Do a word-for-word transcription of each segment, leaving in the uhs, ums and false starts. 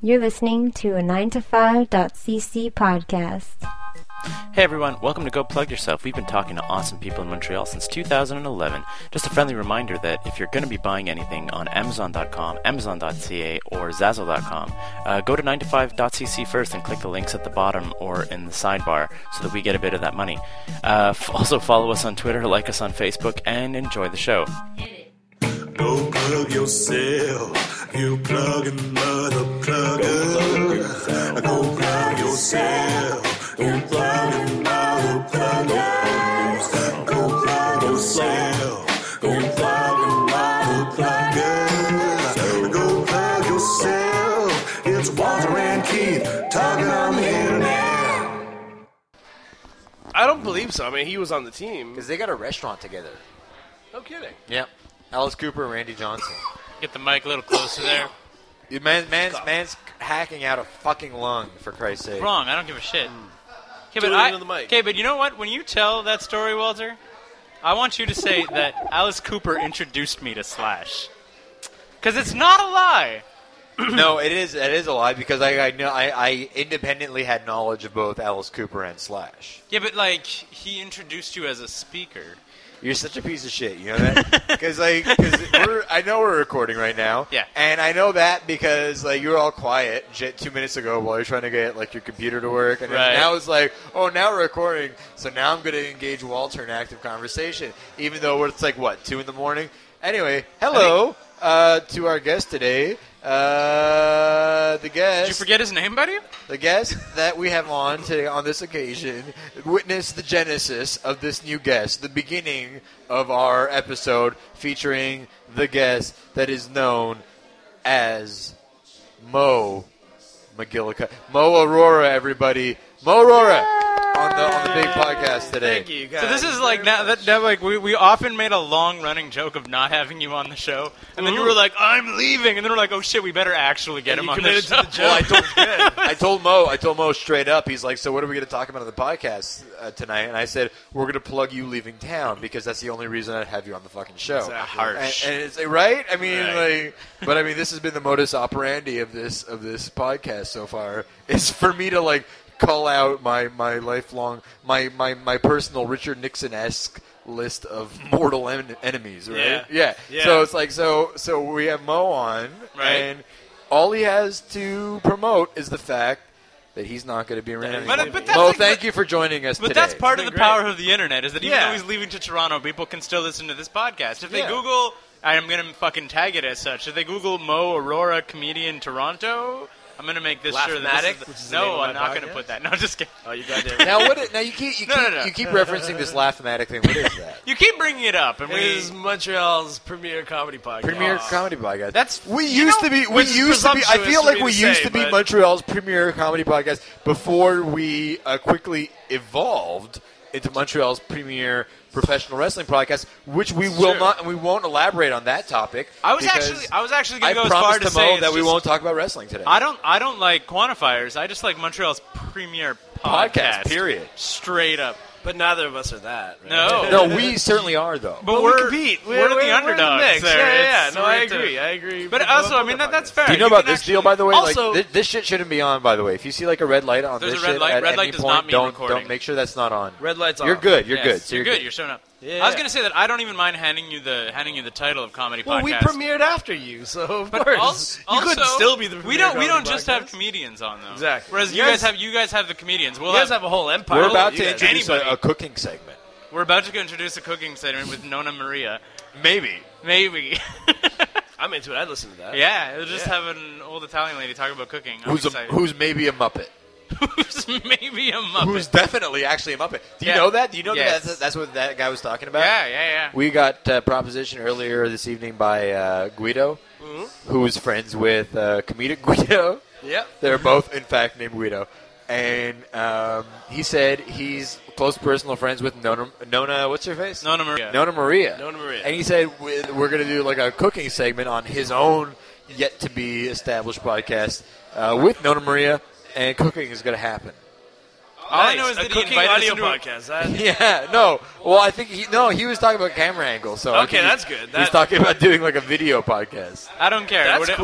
You're listening to a nine to five dot c c podcast. Hey everyone, welcome to Go Plug Yourself. We've been talking to awesome people in Montreal since two thousand eleven. Just a friendly reminder that if you're going to be buying anything on Amazon dot com, Amazon dot c a, or Zazzle dot com, uh, go to nine to five dot c c first and click the links at the bottom or in the sidebar so that we get a bit of that money. Uh, f- also follow us on Twitter, like us on Facebook, and enjoy the show. Go plug yourself, you plugging mother plugger. Go plug yourself, you plugging mother plugger. Go plug yourself, you plugging mother plugger. Go plug yourself, it's Walter and Keith talking on the internet. I don't believe so. I mean, he was on the team. Because they got a restaurant together. No kidding. Yep. Alice Cooper and Randy Johnson. Get the mic a little closer there. Dude, man, man's, man's hacking out a fucking lung, for Christ's sake. Wrong. I don't give a shit. Okay, Do but it I, into the mic. okay, but you know what? When you tell that story, Walter, I want you to say that Alice Cooper introduced me to Slash. Because it's not a lie. No, it is it is a lie, because I I, know, I I independently had knowledge of both Alice Cooper and Slash. Yeah, but, like, he introduced you as a speaker. You're such a piece of shit, you know that? Because like, cause we're, I know we're recording right now. Yeah. And I know that because like you were all quiet j- two minutes ago while you're trying to get like your computer to work, and then Right. now it's like, oh, now we're recording, so now I'm going to engage Walter in active conversation, even though it's like what two in the morning. Anyway, hello uh, to our guest today. Uh, the guest. Did you forget his name, buddy? The guest that we have on today on this occasion, witness the genesis of this new guest, the beginning of our episode featuring the guest that is known as Mo McGillicuddy. Mo Aurora, everybody. Mo Aurora on the on the big podcast today. Thank you, guys. So this is like now that, that like we, we often made a long running joke of not having you on the show, and then you were like, "I'm leaving," and then we're like, "Oh shit, we better actually get And him you on the committed show." to the joke. Well, I told, I told Mo, I told Mo straight up. He's like, "So what are we going to talk about on the podcast uh, tonight?" And I said, "We're going to plug you leaving town because that's the only reason I'd have you on the fucking show." Exactly. Harsh. And, and it's right. I mean, Right. like, but I mean, this has been the modus operandi of this of this podcast so far. Is for me to like call out my my lifelong my my my personal Richard Nixon-esque list of mortal en- enemies, right? Yeah. yeah. Yeah. So it's like so so we have Mo on, Right. and all he has to promote is the fact that he's not going to be around. But- anymore. but that's Mo, like- thank you for joining us But today. that's part of It's the been power great. of the internet is that even Yeah. though he's leaving to Toronto, people can still listen to this podcast. If they Yeah. Google, I'm going to fucking tag it as such. If they Google Mo Aurora comedian Toronto, I'm going to make this sure that Laughmatic, this which is is the, the name no, of I'm my not going to podcast? put that. No, just kidding. Oh, you got it. now what? It, now you keep you No, keep, no, no. you keep referencing this Laughmatic thing. What is that? You keep bringing it up, and It we. is Montreal's premier comedy podcast. Premier comedy podcast. That's- we you used know, to be. We which is used to be. I presumptuous feel for like me we to used say, to be but- Montreal's premier comedy podcast before we uh, quickly evolved into Montreal's premier professional wrestling podcast, which we will Sure. not and we won't elaborate on that topic. I was because actually, I was actually going I to go as promised far to to say Mo it's that we just- won't talk about wrestling today. I don't, I don't like quantifiers. I just like Montreal's premier podcast. Podcast, period. Straight up. But neither of us are that. Right? No. no, we certainly are though. But But we're we compete. We're, the in the underdogs mix. there. Yeah, yeah, It's- No, we're I the- agree. I agree. But with also, both I mean, our that, that's podcasts. fair. Do you know about can this deal, actually- by the way? Also- like, this, this shit shouldn't be on, by the way. If you see like a red light on There's this a red shit light. at Red light any does point, not mean don't recording. don't make sure that's not on. Red lights You're off. good. You're Yes, good. So you're you're good. You're showing up. Yeah. I was going to say that I don't even mind handing you the handing you the title of comedy Well, podcast. we premiered after you, so of But course also, you couldn't also, still be the. We premier don't. We don't comedy just have podcast. comedians on though. Exactly. Whereas You you guys guys- have you guys have the comedians. We'll You guys have, have a whole empire. We're about You to guys- introduce a, Anybody. a cooking segment. we're about to introduce a cooking segment with Nona Maria. Maybe. Maybe. I'm into it. I'd listen to that. yeah, we'll just Yeah. have an old Italian lady talk about cooking. I'm Who's a, excited. who's maybe a Muppet? Who's maybe a Muppet. Who's definitely actually a Muppet? Do you Yeah. know that? Do you know Yes. that that's, that's what that guy was talking about? yeah, yeah, yeah. We got uh, proposition earlier this evening by uh, Guido, who is friends with uh, comedic Guido. Yep. They're both, in fact, named Guido. And um, he said he's close personal friends with Nona, Nona what's her face? Nona Maria. Nona Maria. Nona Maria. And he said we- we're going to do like a cooking segment on his own yet-to-be established podcast uh, with Nona Maria, and cooking is going to happen. All I Nice. know is a that he cooking invited us audio into a- podcast. That, Yeah, no. Well, I think he no. He was talking about camera angles. So I Okay, think he- that's good. He's That- talking about doing like a video podcast. I don't care. That's What- cool. what-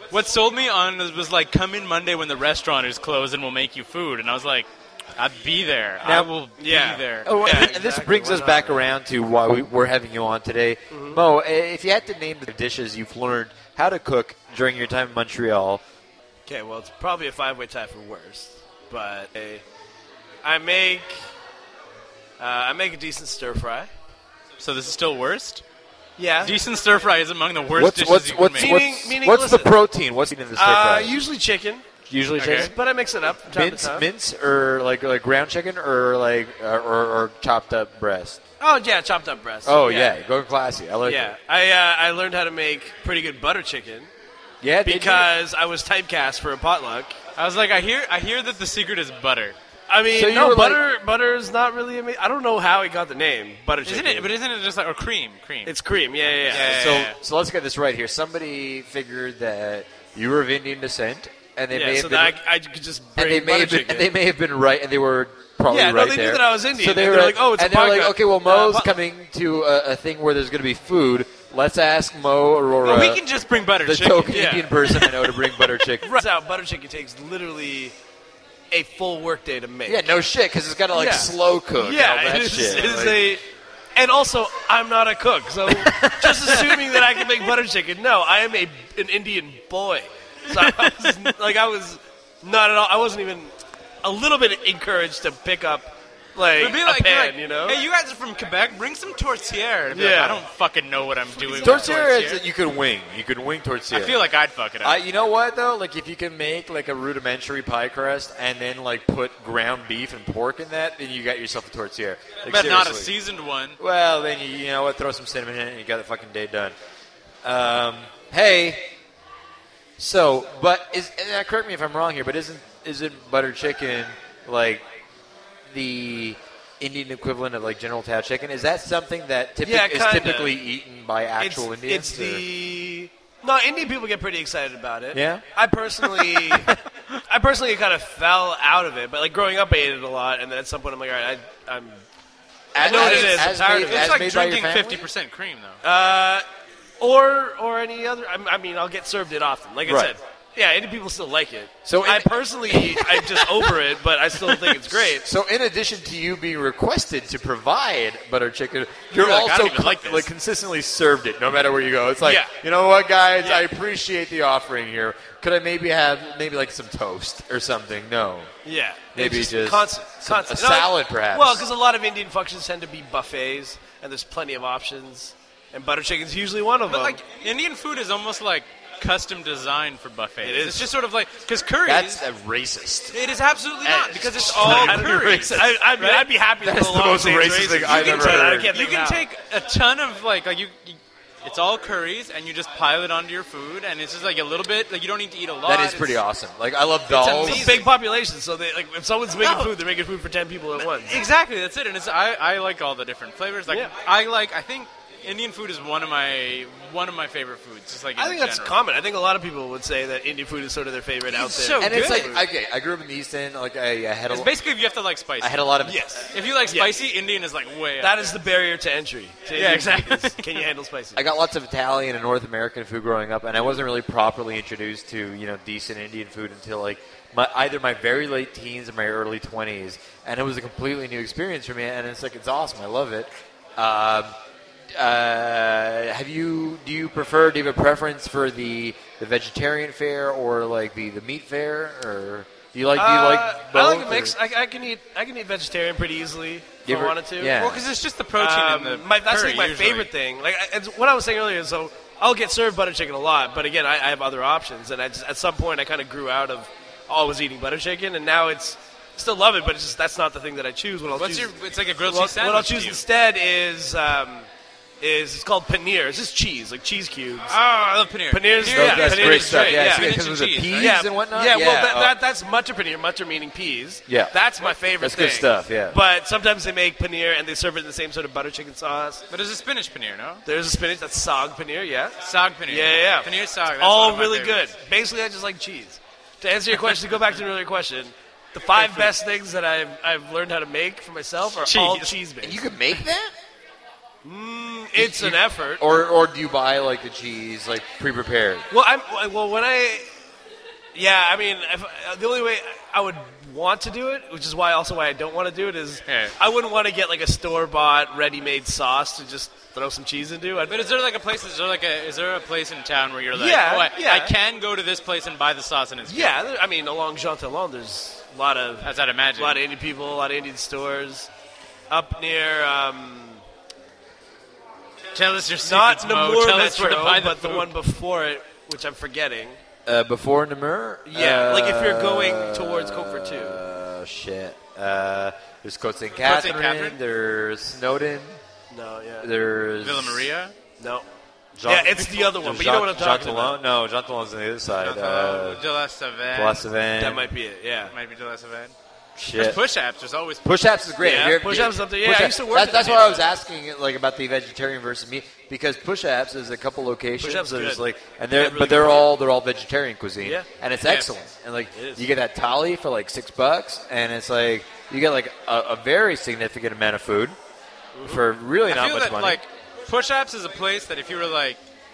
what sold me on was, was like, come in Monday when the restaurant is closed and we'll make you food. And I was like, I'd be there. Now- I will Yeah. be there. Oh, Yeah, and, and this exactly. brings Why us not, back right? around to why we, we're having you on today. Mm-hmm. Mo, if you had to name the dishes you've learned how to cook during your time in Montreal, Okay, well, it's probably a five-way tie for worst, but uh, I make uh, I make a decent stir fry. So this is still worst? Yeah. Decent stir fry is among the worst what's dishes what's you can what's make. Meaning- what's, meaning, what's the listen. protein? What's in the stir fry? Uh, usually chicken, Usually Okay. chicken. but I mix it up from time Mince, to time. mince, or like like ground chicken, or like uh, or, or chopped up breast. Oh yeah, chopped up breast. Oh yeah, going classy. I like Yeah, it. I uh, I learned how to make pretty good butter chicken Yeah, did you? because I was typecast for a potluck. I was like, I hear I hear that the secret is butter. I mean, So you no were butter. butter is not really amazing. I don't know how it got the name butter chicken. Isn't it? But isn't it just like, or cream? Cream. It's cream. Yeah, yeah, yeah. Yeah, So yeah. so let's get this right here. Somebody figured that you were of Indian descent, and they Yeah, may so have that been, I, I could just and bring they may butter have been, chicken. and they may have been right, and they were probably Yeah, no, right they knew there. that I was Indian, So they and were they're like, "Oh, it's a and they're like, podcast." okay, well, Mo's Uh, coming to a, a thing where there's going to be food. Let's ask Mo Aurora, well, we can just bring butter the chicken. token yeah. Indian person I know, to bring butter chicken. Right out, butter chicken takes literally a full workday to make. Yeah, no shit, because it's got to like Yeah. slow cook. and all Yeah, that it is, shit. it is Like- a. And also, I'm not a cook, so just assuming that I can make butter chicken. No, I am a an Indian boy. So I was, like I was not at all. I wasn't even a little bit encouraged to pick up like, It'd be a like, pan, like, you know. hey, you guys are from Quebec. Bring some tortilla. Be Yeah. like, I don't fucking know what I'm doing. with Tortilla, tortilla. is- you could wing. You could wing tortilla. I feel like I'd fuck it up. I, you know what though? Like if you can make like a rudimentary pie crust and then like put ground beef and pork in that, then you got yourself a tortilla. Like, but not a seriously. seasoned one. Well, then you, you know what? Throw some cinnamon in it, and you got the fucking day done. Um, hey, so but is and, uh, correct me if I'm wrong here, but isn't isn't butter chicken like the Indian equivalent of like General Tao chicken? Is that something that typic- Yeah, is kinda. typically eaten by actual it's, Indians? It's or- the no Indian people get pretty excited about it. Yeah? I personally, I personally kind of fell out of it, but like growing up, I ate it a lot, and then at some point, I'm like, all right, I, I'm as, know what as- it is. I'm as tired made- of it. as It's like made by your drinking family? fifty percent cream, though. uh, or or any other. I, I mean, I'll get served it often. Like I Right. said, yeah, Indian people still like it. So I in- personally, I'm just over it, but I still think it's great. So, in addition to you being requested to provide butter chicken, you're You're like, I also don't even co- like this. consistently served it, no matter where you go. It's like, Yeah. you know what, guys? Yeah. I appreciate the offering here. Could I maybe have maybe like some toast or something? No. Yeah, Maybe It's just constant, some- constant. a salad, perhaps. Well, because a lot of Indian functions tend to be buffets, and there's plenty of options, and butter chicken's usually one of But them. like Indian food is almost like custom designed for buffets. It is. It's just sort of like because curries. That's a racist. It is absolutely not That because is it's all I don't know, curries. I, I'd, be, right? I'd be happy to That's go the along most with racist saying thing racist. I've You ever can tell- I heard. can't You think can now. take a ton of like like you, you. It's all curries, and you just pile it onto your food, and it's just like a little bit. Like you don't need to eat a lot. That is pretty It's- awesome. Like I love dolls. amazing. Big population, so they like if someone's making No. food, they're making food for ten people at once. Exactly, that's it. And it's I, I like all the different flavors. Like Yeah. I like I think Indian food is one of my one of my favorite foods. Just like I in think that's general. common. I think a lot of people would say that Indian food is sort of their favorite out It's there. so and it's good. like okay, I grew up in the East End. Like I, I had a, It's basically if you have to like spicy. I had a lot of Yes. If you like Yeah. spicy, Indian is like way. That up is there. the barrier to entry. to Yeah, Indian exactly. food is, Can you handle spicy? I got lots of Italian and North American food growing up, and I wasn't really properly introduced to you know decent Indian food until like my, either my very late teens or my early twenties, and it was a completely new experience for me. And it's like it's awesome. I love it. Um, uh, have you? Do you prefer? Do you have a preference for the the vegetarian fare or like the, the meat fare, or do you like? Do you Uh, like both? I like a or- mix. I, I can eat. I can eat vegetarian pretty easily if You I ever- wanted to. yeah. Well, because it's just the protein Um, in the my, that's curry, like my usually. favorite thing. Like I, it's, what I was saying earlier. So I'll get served butter chicken a lot, but again, I, I have other options. And I just, at some point, I kind of grew out of always eating butter chicken, and now it's still love it, but it's just that's not the thing that I choose. What I'll What's choose, your? It's like a grilled what, cheese sandwich. what I'll to choose you. instead is um, is it's called paneer. It's just cheese, like cheese cubes. Oh, I love paneer. Paneer's- So yeah, that's paneer great is stuff. great, Yeah, yeah. so because Spinach it was and a cheese, peas right? yeah, and whatnot. Yeah, well, that, oh, that, that's matcha paneer. Matcha meaning peas. Yeah. that's my favorite. That's good thing. stuff, yeah. But sometimes they make paneer and they serve it in the same sort of butter chicken sauce. But it's a spinach paneer, no? There's a spinach that's sag paneer, yeah. Sag paneer. Yeah, yeah, yeah. Paneer sag. That's All one of my really good. favorites. Basically, I just like cheese. To answer your question, to go back to an earlier question, the five best things that I've I've learned how to make for myself are all Cheese. cheese based. you could make that. it's an effort. Or or do you buy like the cheese like pre-prepared? Well, I'm well when I, yeah, I mean, if, uh, the only way I would want to do it, which is why also why I don't want to do it, is Yeah. I wouldn't want to get like a store bought ready-made sauce to just throw some cheese into. I'd, But is there like a place? Is there like a? Is there a place in town where you're like, Yeah, oh, I, yeah. I can go to this place and buy the sauce and it's good? yeah, there- I mean, along Jean Talon, there's a lot of As I'd imagine. a lot of Indian people, a lot of Indian stores up near. Um, Tell us your not secrets, Mo. Namur Tell us where to Metro, buy the but the food. one before it, which I'm forgetting. Uh, before Namur? Yeah, Uh, like if you're going towards Coke for two. Uh, shit. Uh, there's Côte Saint Côte Saint Catherine. Catherine? There's Snowden. No, yeah, There's Villa Maria. no. Jean- Yeah, it's the other one, but you know what I'm Jean talking Talon? about. No, Jean Talon's on the other side. Uh, Uh, De La Savane. Place Savane. That might be it. Yeah. Might be De La Savane. Shit. There's push-ups. There's always Push-ups is great. Yeah, Have you- push-ups is up there. Yeah, push-ups- I used to work That's, in that's that why I was neighborhood. asking, like, about the vegetarian versus meat, because push-ups is a couple locations. Push-ups There's good. like, and They they're have really but they're good all they're all vegetarian cuisine, Yeah. and it's Yes. excellent. And like, It is. you get that thali for like six bucks, and it's like you get like a, a very significant amount of food for really I not feel much that money. like push-ups is a place that if you were like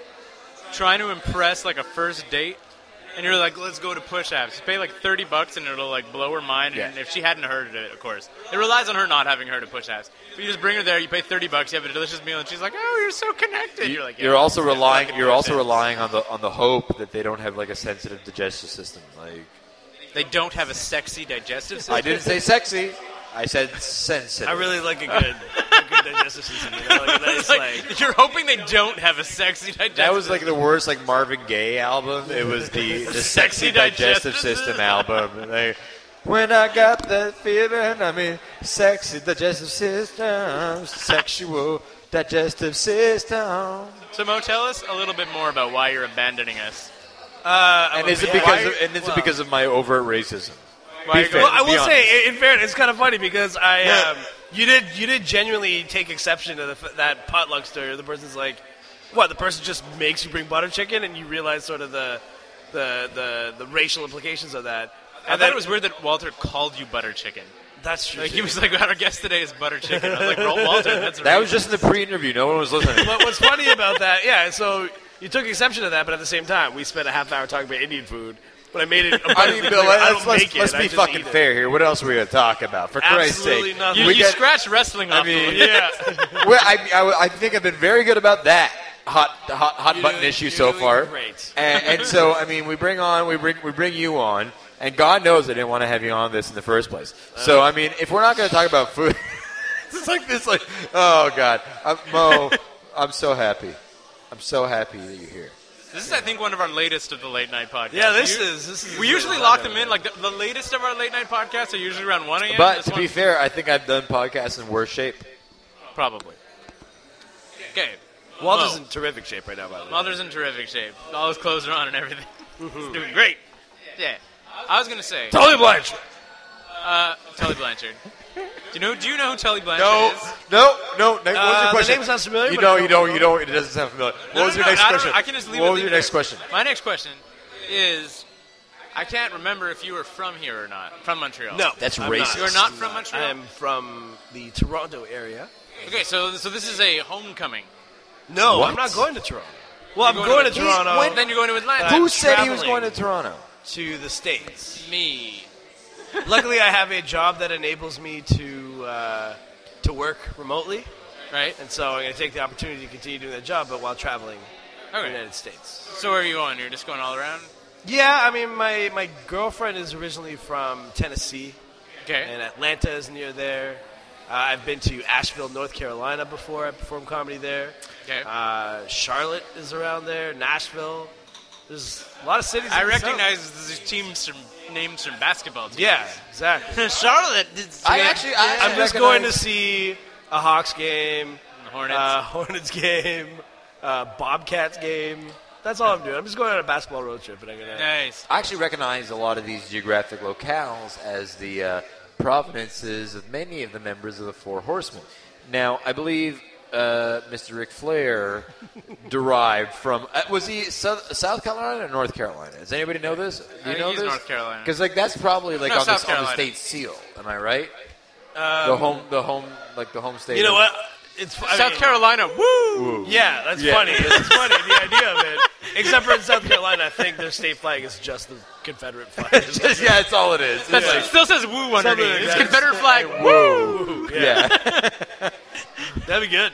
trying to impress like a first date and you're like, let's go to push-ups, pay like thirty bucks and it'll like blow her mind. Yeah. And if she hadn't heard of it, of course, it relies on her not having heard of push-ups. But you just bring her there, you pay thirty bucks, you have a delicious meal, and she's like, oh, you're so connected. You're like, yeah, you're also yeah, relying. fucking You're also push-ups. relying on the on the hope that they don't have like a sensitive digestive system. Like They don't have a sexy digestive system. I didn't say sexy. I said sensitive. I really like a good, a good digestive system. You know? like a nice, It's like, like, you're hoping they don't have a sexy digestive That was like system. the worst like Marvin Gaye album. It was the, the Sexy sexy digestive digestive system system. album. Like, when I got that feeling, I mean, sexy digestive system, sexual digestive system. So Mo, tell us a little bit more about why you're abandoning us. uh, And I'm is a- it yeah, because why- of, and is well, it because of my overt racism? Why Be you're fair. Well, I Be will honest. say, in in fairness, it's kind of funny because I, um, you did, you did genuinely take exception to the, f- that potluck story. The person's like, what? The person just makes you bring butter chicken, and you realize sort of the, the, the, the racial implications of that. I And thought then- it was weird that Walter called you butter chicken. That's true. Like too. he was like, our guest today is butter chicken. I was like, "Ro- Walter, that's That racist." was just in the pre-interview. No one was listening. But what's funny about that, yeah, so you took exception to that, but at the same time, we spent a half hour talking about Indian food. But I made it. I mean, Bill, I let's, don't let's, make it. let's I be just fucking eat it. fair here. What else are we going to talk about? For Christ's Absolutely sake. nothing. You, we you get- scratched wrestling off mean- the list. Yeah. Well, I, I, I think I've been very good about that hot hot, hot You're button doing- issue you're so doing far. great. And, and so, I mean, we bring on, we bring, we bring you on, and God knows I didn't want to have you on this in the first place. So, I mean, if we're not going to talk about food, it's like this, like, oh God, I'm, Mo, I'm so happy. I'm so happy that you're here. This is, I think, one of our latest of the late night podcasts. Yeah, this We- is this is. We usually lock them in. Like the, the latest of our late night podcasts are usually around one a.m. But This to be one- fair, I think I've done podcasts in worse shape. probably. Okay, Walter's Mo. in terrific shape right now, by the way. Mother's in terrific shape. All his clothes are on and everything. He's doing great. Yeah, I was gonna say Tully Blanchard. uh, Tully Blanchard. Do you know? Do you know who Tully Blanchard No, is? no, no. What was your Uh, the question? name sounds familiar, You but know, I you don't don't, you don't. It doesn't sound familiar. What No, was no, your no, next I don't- question? I can just leave What it- was leave your it next there. question? My next question is, I can't remember if you were from here or not. From Montreal. No, That's I'm racist. Not. You're not I'm from Montreal? I am from the Toronto area. Okay, so so this is a homecoming. No, What? I'm not going to Toronto. Well, I'm You're going, going to to- Toronto When, then you're going to Atlanta. I'm Who said he was traveling. going to Toronto? to the States. Me. Luckily, I have a job that enables me to uh, to work remotely, Right? and so I'm going to take the opportunity to continue doing that job, but while traveling in Okay. the United States. So where are you going? You're just going all around? Yeah, I mean, my, my girlfriend is originally from Tennessee, Okay. and Atlanta is near there. Uh, I've been to Asheville, North Carolina before. I performed comedy there. Okay. Uh, Charlotte is around there. Nashville. There's a lot of cities. I in the South. recognize these teams from names from basketball teams. Yeah, exactly. Charlotte. I actually, I I'm just going to recognize- see a Hawks game, The Hornets. uh, Hornets game, uh, Bobcats game. That's all I'm doing. I'm just going on a basketball road trip, and I'm gonna. nice. I actually recognize a lot of these geographic locales as the uh, provenances of many of the members of the Four Horsemen. Now, I believe uh, Mister Ric Flair derived from uh, was he South, South Carolina or North Carolina? Does anybody know this? Do you Uh, know he's this? North Carolina. Because like that's probably like No, on, South the, on the Carolina. state seal. Am I right? Um, the home, the home, like the home state. You know of- what? it's I South mean, Carolina, woo! Yeah, that's Yeah. funny. It's funny, the idea of it. Except for in South Carolina, I think their state flag is just the Confederate flag. yeah, that's all it is. That's, Yeah. It still says woo Something underneath. like It's that. Confederate flag, woo! Yeah. That'd be good.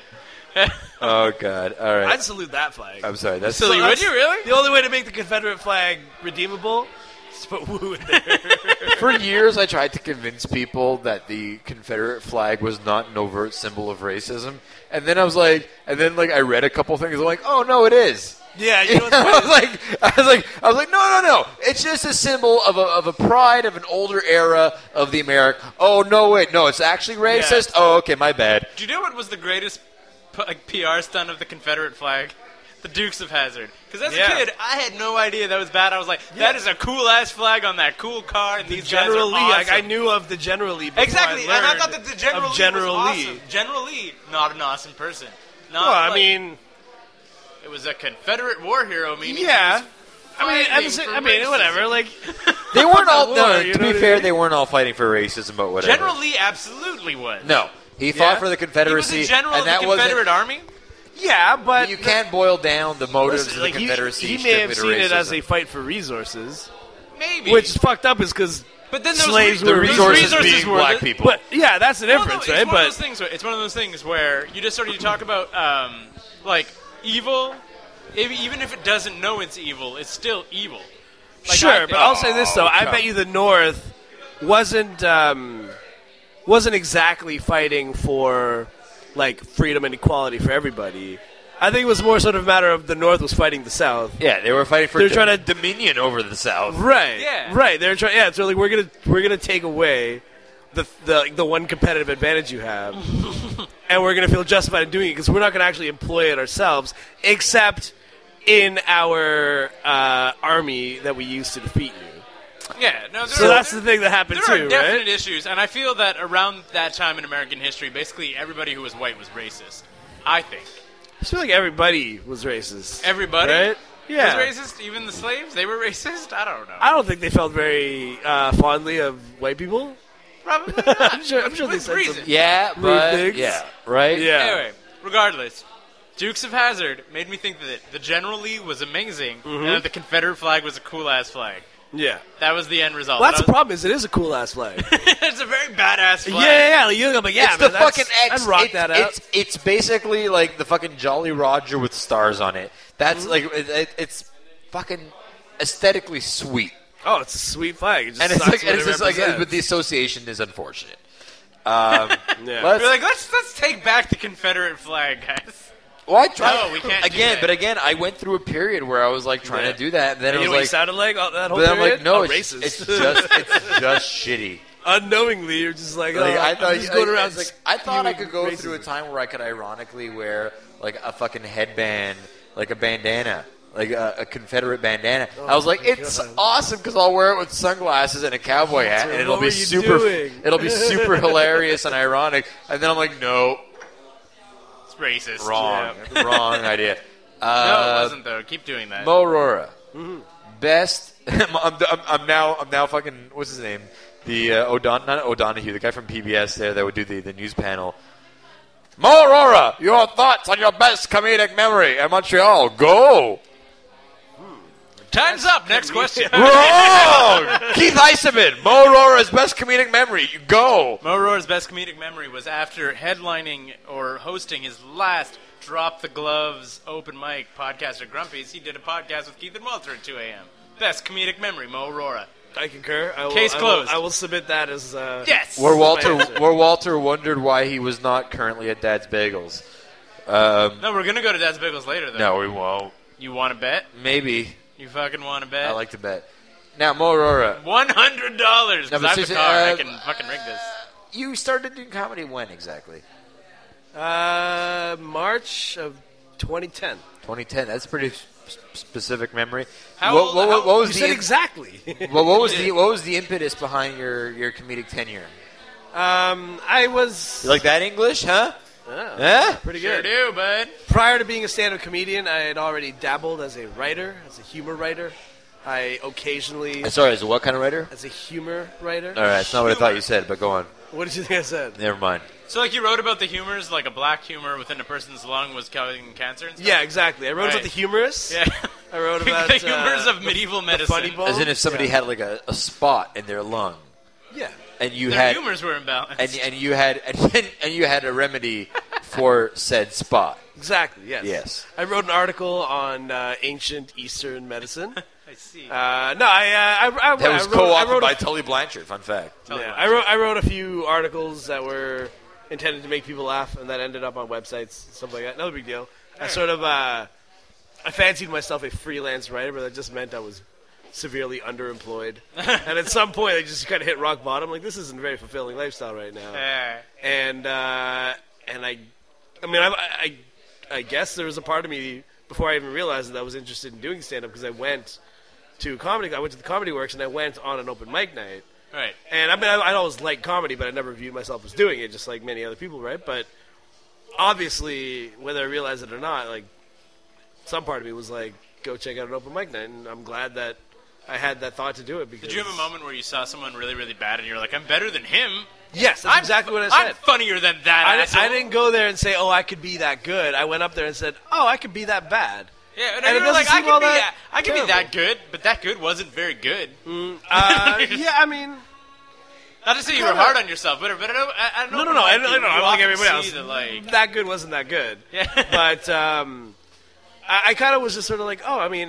Oh God. All right. I'd salute that flag. I'm sorry. That's So you would that's- you really? The only way to make the Confederate flag redeemable is to put woo in there. For years, I tried to convince people that the Confederate flag was not an overt symbol of racism, and then I was like, and then like I read a couple things. I'm like, oh no, it is. Yeah, you know what's I funny? was like, I was like, I was like, no, no, no. It's just a symbol of a, of a pride of an older era of the America. Oh no, wait, no, it's actually racist. Yeah. Oh, okay, my bad. Do you know what was the greatest p- like, P R stunt of the Confederate flag? The Dukes of Hazzard. Because as Yeah. a kid, I had no idea that was bad. I was like, that is a cool ass flag on that cool car, and these guys are General Lee, awesome. like I knew of the General Lee before Exactly, I and I learned thought that the General of Lee General was Lee. awesome. General Lee, not an awesome person. Not Well, I like- mean, it was a Confederate war hero, meaning yeah. he was I mean, I'm fighting saying, for I mean, racism. whatever. Like, They weren't all. war, No, you to know be what I fair, mean? they weren't all fighting for racism, but whatever. General Lee absolutely was. No, he fought Yeah? for the He was Confederacy, the general and of the that wasn't. Confederate Army. yeah, but You can't boil down the motives listen, of the like, he, Confederacy. he may have strictly seen to it as racism. a fight for resources, Maybe. which is fucked up. Is because but then those slaves re- the were those resources, resources being were black the- people. But yeah, that's the Well, no, difference, it's right? One of But those things where, it's one of those things where you just sort of you talk about um, like evil. If, even if it doesn't know it's evil, it's still evil. Like, sure, I but think- I'll say this though: I come. bet you the North wasn't um, wasn't exactly fighting for like freedom and equality for everybody. I think it was more sort of a matter of the North was fighting the South. Yeah, they were fighting for They're do- trying to- dominion over the South. Right. Yeah. Right. They're trying. Yeah. So like we're gonna we're gonna take away the the the one competitive advantage you have, and we're gonna feel justified in doing it because we're not gonna actually employ it ourselves, except in our uh, army that we used to defeat you. Yeah, no. There So are, that's there, the thing that happened there too, are definite right? issues, and I feel that around that time in American history, basically everybody who was white was racist. I think I feel like everybody was racist. everybody right? Yeah. was racist. Even the slaves, they were racist. I don't know. I don't think they felt very uh, fondly of white people. Probably not. I'm sure. I'm sure they With said reason. some. Yeah, but things. yeah, right. Yeah. Anyway, regardless, Dukes of Hazzard made me think that the General Lee was amazing, Mm-hmm. and that the Confederate flag was a cool ass flag. Yeah. That was the end result. Well, that's the That problem. Is it is a cool ass flag. was- it's a very badass yeah, flag. yeah, yeah. Like, you go, but yeah, it's man, the that's- fucking X. I'd rock it's, that out. It's, it's basically like the fucking Jolly Roger with stars on it. That's Mm-hmm. like it, it, it's fucking aesthetically sweet, Oh, it's a sweet flag. It just and it's sucks like what and it's it just like represents. but the association is unfortunate. Um, Yeah. let's- We're like, let's let's take back the Confederate flag, guys. well, I tried. No, we can't do again, that. but again, I went through a period where I was like trying Yeah. to do that, and then you I know was what he like, sounded like oh, that whole but I'm period? like, no, A it's, racist. it's just it's just shitty. Unknowingly, you're just like, Like, oh, I thought, I'm just going I, around. I, was like, I thought I spewing could go racism. through a time where I could ironically wear like a fucking headband, like a bandana, like a, a Confederate bandana. I was like, Oh my it's God. awesome because I'll wear it with sunglasses and a cowboy hat, So and it'll what be were you super. doing? It'll be super hilarious and ironic. And then I'm like, no, It's racist. wrong, wrong idea. No, Uh, it wasn't though. Keep doing that. Mo Aurora, Mm-hmm. best. I'm, I'm, I'm now. I'm now fucking. What's his name? The uh, O'Don, not O'Donohue, the guy from P B S there that would do the, the news panel. Mo Aurora, your thoughts on your best comedic memory in Montreal? Go. Time's up. Next question. Wrong. Keith Eisenman, Mo Aurora's best comedic memory. You go. Mo Roar's best comedic memory was after headlining or hosting his last Drop the Gloves open mic podcast at Grumpy's. He did a podcast with Keith and Walter at two a.m. Best comedic memory, Mo Aurora. I concur. I will, Case I will- closed. I will submit that as. Uh, Yes. Where Walter, my answer. where Walter wondered why he was not currently at Dad's Bagels. Um, No, we're gonna go to Dad's Bagels later, though. no, we won't. You want to bet? Maybe. You fucking want to bet? I like to bet. Now, Mo Aurora, One hundred dollars No, because but I have a seriously, car. I uh, can fucking rig this. you started doing comedy when exactly? Uh, March of twenty ten. twenty ten. That's a pretty s- specific memory. How what, old- what, what, how- was You the said im- exactly. what, what was the what was the impetus behind your, your comedic tenure? um, I was. You like that English, huh? Oh, Huh? pretty Sure good. do, bud. Prior to being a stand-up comedian, I had already dabbled as a writer, as a humor writer. I occasionally, Uh, Sorry, as a what kind of writer? as a humor writer. All right, that's not what I thought you said, but go on. What did you think I said? Never mind. So, like, you wrote about the humors, like a black humor within a person's lung was causing cancer and stuff? Yeah, exactly. I wrote Right. about the humorists. Yeah. I wrote about the humors uh, of medieval the medicine. funny bone. As in if somebody yeah. had like a, a spot in their lung, Yeah. and you Their had humors were imbalanced. and, and you had and, and you had a remedy for said spot. Exactly, yes. Yes. I wrote an article on uh, ancient Eastern medicine. I see. Uh, no, I, uh, I, I, That was I wrote, I co-authored wrote by a, Tully Blanchard. Fun fact. Tell me yeah, about I it. wrote I wrote a few articles that were intended to make people laugh, and that ended up on websites, stuff like that. No big deal. I sort of uh, I fancied myself a freelance writer, but that just meant I was severely underemployed. And at some point, I just kind of hit rock bottom. Like, this isn't a very fulfilling lifestyle right now. Eh. And uh, and I, I mean, I, I I guess there was a part of me before I even realized that I was interested in doing stand up because I went to comedy. I went to the Comedy Works and I went on an open mic night. Right. And I mean, I, I'd always liked comedy, but I never viewed myself as doing it, just like many other people, right? But obviously, whether I realized it or not, like some part of me was like, go check out an open mic night, and I'm glad that I had that thought to do it. Because Did you have a moment where you saw someone really, really bad and you're like, I'm better than him? Yes, that's I'm, exactly what I I'm said. funnier than that I, didn't, asshole. I didn't go there and say, "Oh, I could be that good." I went up there and said, "Oh, I could be that bad." Yeah, and, And it you were like, doesn't I seem all could be, that I could be terrible. that good, but that good wasn't very good. Uh, yeah, I mean, Not to say you were Kinda- hard on yourself, but, but I, don't, I, I don't know. no, no, if no, I, you- I, no, you I'm like often everybody see else. the, like, that good wasn't that good. Yeah. But um, I, I kind of was just sort of like, oh, I mean,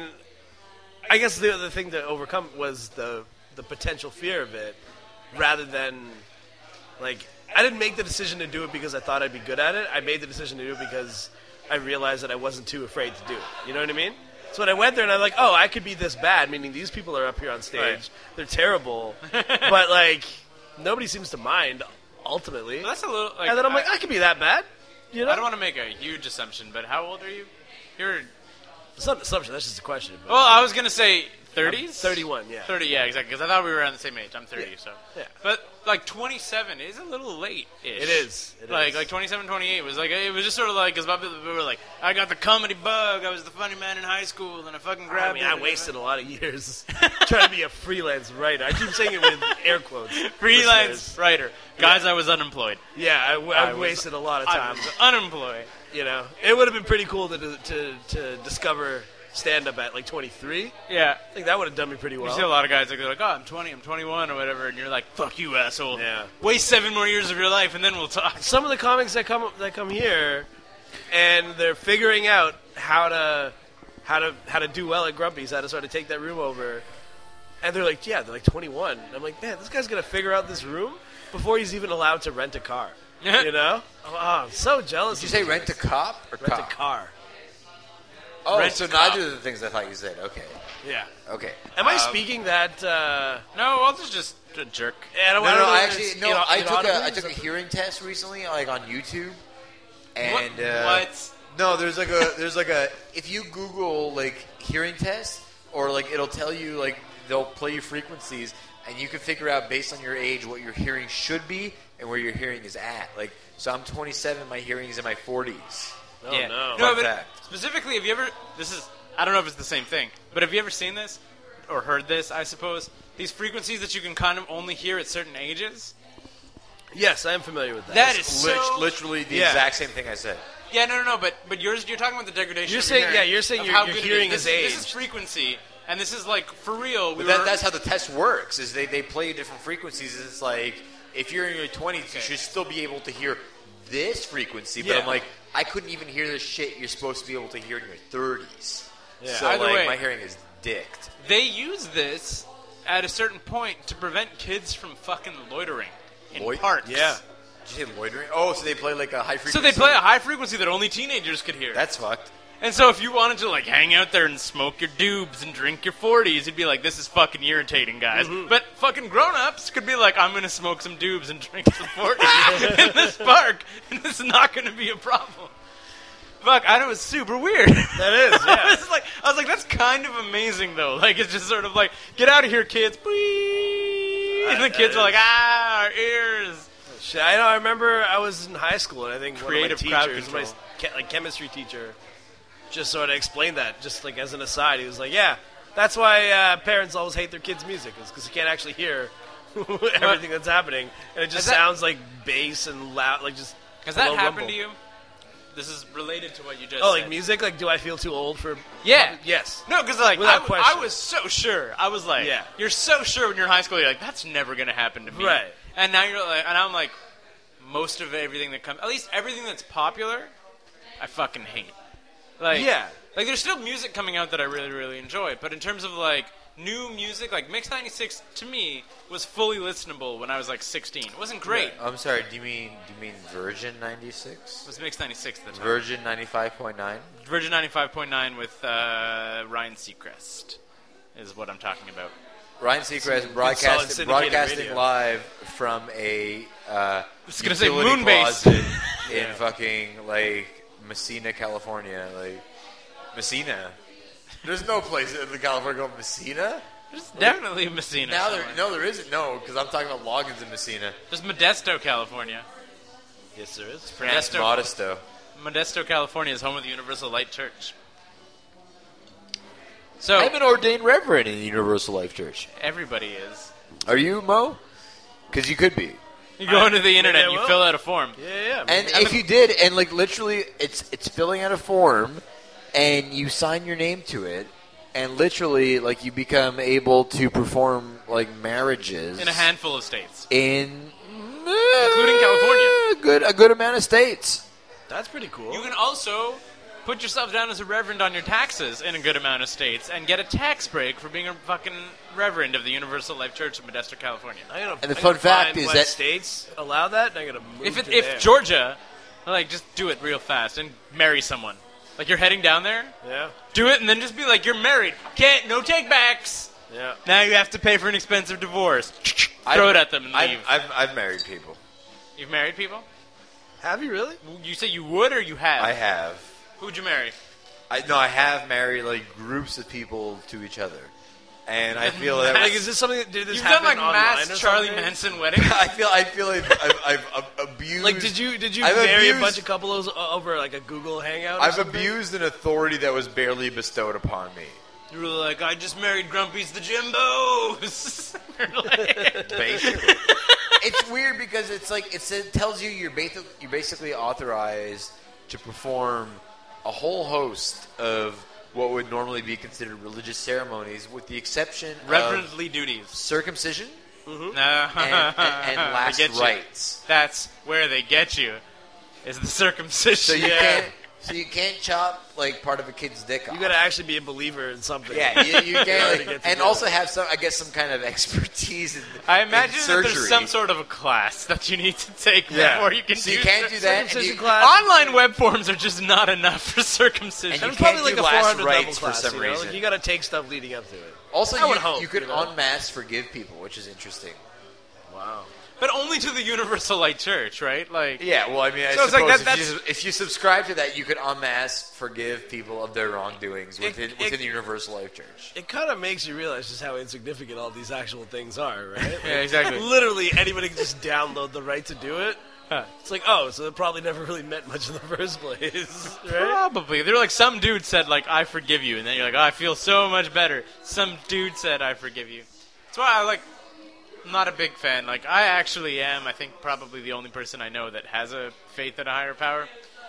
I guess the the thing to overcome was the the potential fear of it, rather than like I didn't make the decision to do it because I thought I'd be good at it. I made the decision to do it because I realized that I wasn't too afraid to do it. You know what I mean? So when I went there and I'm like, oh, I could be this bad, meaning these people are up here on stage, Right. they're terrible, but like nobody seems to mind ultimately. Well, that's a little. Like, and then I'm like, I, I could be that bad. You know? I don't want to make a huge assumption, but how old are you? You're. It's not an assumption. That's just a question. But Well, I was gonna say thirties. I'm thirty-one, yeah. Thirty, yeah, exactly. Because I thought we were around the same age. I'm thirty, Yeah. so. Yeah. But like twenty-seven is a little late. It is. It like is. like twenty-seven, twenty-eight was like it was just sort of like because we were like I got the comedy bug. I was the funny man in high school, and I fucking grabbed. I mean, it. I wasted a lot of years trying to be a freelance writer. I keep saying it with air quotes. freelance listeners. writer. Guys, I was unemployed. Yeah, I, w- I I was- wasted a lot of I time. was unemployed. You know, it would have been pretty cool to do- to to discover stand up at like twenty-three. Yeah. I think that would have done me pretty You well. see a lot of guys that go like, "Oh, I'm twenty, I'm twenty-one, or whatever," and you're like, "Fuck you, asshole." Yeah. Waste seven more years of your life, and then we'll talk. Some of the comics that come that come here, and they're figuring out how to how to how to do well at Grumpy's, how to sort of take that room over, and they're like, yeah, they're like twenty-one. And I'm like, man, this guy's gonna figure out this room before he's even allowed to rent a car. You know? Oh, I'm so jealous. Did you of say these rent a guys. cop or Rent cop? a car? Oh, Rent so a cop. neither of the things I thought you said. Okay. Yeah. Okay. Am I Um, speaking that? Uh, No, I'll just just a jerk. I don't, No, I no, don't know I if actually it's no. ina- I took a inaudibly, I is took a that- hearing test recently, like on YouTube, and what? uh, what? No, there's like a there's like a if you Google like hearing test or like it'll tell you like they'll play you frequencies and you can figure out based on your age what your hearing should be and where your hearing is at. Like so, I'm twenty-seven, my hearing is in my forties. Oh yeah. no. No, Fun but fact. specifically, have you ever? This is. I don't know if it's the same thing, but have you ever seen this or heard this? I suppose these frequencies that you can kind of only hear at certain ages. Yes, I am familiar with that. That is Lit- so. literally the Yeah. exact same thing I said. Yeah, no, no, no. But but yours, you're talking about the degradation. You're of saying- your hearing, yeah, you're saying of your- how your good it hearing is. is This, this is aged. frequency, and this is like for real. We But that, were, that's how the test works. Is they, they play different frequencies. It's like if you're in your twenties, you should still be able to hear this frequency. But Yeah. I'm like, I couldn't even hear the shit you're supposed to be able to hear in your thirties. Yeah. So Either like way. my hearing is dicked. they use this at a certain point to prevent kids from fucking loitering in Loi- parks. Yeah. Did you say loitering? Oh, so they play like a high frequency. So they play a high frequency that only teenagers could hear. That's fucked. And so if you wanted to like hang out there and smoke your doobs and drink your forties, you'd be like, this is fucking irritating, guys. Mm-hmm. But fucking grown-ups could be like, I'm going to smoke some doobs and drink some forties in this park, and it's not going to be a problem. Fuck, I know, it was super weird. That is, I yeah. was like, I was like, that's kind of amazing though. Like it's just sort of like, get out of here, kids, please. And the That kids are like, is- ah, our ears. Shit, I know. I remember I was in high school, and I think Creative one crowd of my teachers, my control. che- like chemistry teacher, just sort of explained that, just like as an aside. He was like, "Yeah, That's why uh, parents always hate their kids' music, is because you can't actually hear everything that's happening, and it just that- sounds like bass and loud, like just. Has that low happened rumble. to you? This is related to what you just Oh, said. like music? Like, do I feel too old for? Yeah. Yes. No, because like I, Without w- I question. was so sure. I was like, Yeah. you're so sure when you're in high school. You're like, that's never gonna happen to me. Right. And now you're like, and I'm like, most of everything that comes, at least everything that's popular, I fucking hate. Like, Yeah. Like, there's still music coming out that I really, really enjoy. But in terms of like new music, like Mix ninety-six to me was fully listenable when I was like sixteen. It wasn't great. It I'm sorry. Do you mean do you mean Virgin ninety-six? was Mix ninety-six at the time. Virgin ninety-five point nine. Virgin ninety-five point nine with uh, Ryan Seacrest is what I'm talking about. Ryan Seacrest solid broadcasting, syndicated broadcasting radio. live from a uh, was gonna say utility Moonbase. closet in fucking like Messina, California. Like Messina. There's no place in California called Messina. There's definitely Messina. Now there, somewhere. no, there isn't. No, because I'm talking about logins in Messina. There's Modesto, California. Yes, there is. Pronounced Modesto. Modesto. Modesto, California is home of the Universal Light Church. So I'm an ordained reverend in the Universal Life Church. everybody is. Are you, Mo? Because you could be. You go into the maybe internet I and you will. fill out a form. Yeah, yeah. And I mean, if you did, and like literally, it's it's filling out a form, and you sign your name to it, and literally, like you become able to perform like marriages In a handful of states. in Including California. a good a good amount of states. that's pretty cool. You can also put yourself down as a reverend on your taxes in a good amount of states and get a tax break for being a fucking reverend of the Universal Life Church in Modesto, California. I'm gonna, And the I'm fun gonna fact find is what that- states allow that, and I'm gonna move If it, to if there. Georgia, like, just do it real fast and marry someone. Like, you're heading down there, Yeah, do it, and then just be like, you're married. Can't, no take-backs. yeah. Now you have to pay for an expensive divorce. Throw it at them and I've, leave. I've, I've married people. You've married people? Have you really? You say you would or you have? I have. Who'd you marry? I no, I have married like groups of people to each other, and I feel that Like, is this something that did this You've done happen like online mass or Charlie something? Manson weddings? I feel I feel like I've, I've, I've abused. Like, did you did you I've marry abused- a bunch of couples o- over like a Google Hangout? Or I've something? abused an authority that was barely bestowed upon me. You were like, I just married Grumpy's the Jimbos. You're like- Basically, it's weird because it's like it's, it tells you you're basically you're basically authorized to perform a whole host of what would normally be considered religious ceremonies, with the exception of Reverendly duties. circumcision No. and, and, and They last get you. rites. That's where they get you. Is the circumcision. So you Yeah. can't. So you can't chop like part of a kid's dick off. You gotta actually be a believer in something. Yeah, you, you order can't, to get and to also have some, I guess, some kind of expertise in, I in imagine that surgery. there's some sort of a class that you need to take Yeah. before you can So do you can't do that. And Circumcision you, class. Online web forms are just not enough for circumcision. And you It's probably can't like do a last four hundred level rites for class. some you know? reason. Like, you gotta take stuff leading up to it. also, I you, would hope, you could you know? en masse forgive people, which is interesting. Wow. But only to the Universal Light Church, right? Like, Yeah, well, I mean, I So it's like suppose that- if, you, if you subscribe to that, you could en masse forgive people of their wrongdoings within it- within the Universal Life Church. It kind of makes you realize just how insignificant all these actual things are, right? Yeah, exactly. Literally, anybody can just download the right to do it. It's like, oh, so it probably never really meant much in the first place, right? Probably. They're like, some dude said, like, I forgive you. And then you're like, oh, I feel so much better. Some dude said, I forgive you. That's why I, like, I'm not a big fan. Like, I actually am, I think, probably the only person I know that has a faith in a higher power.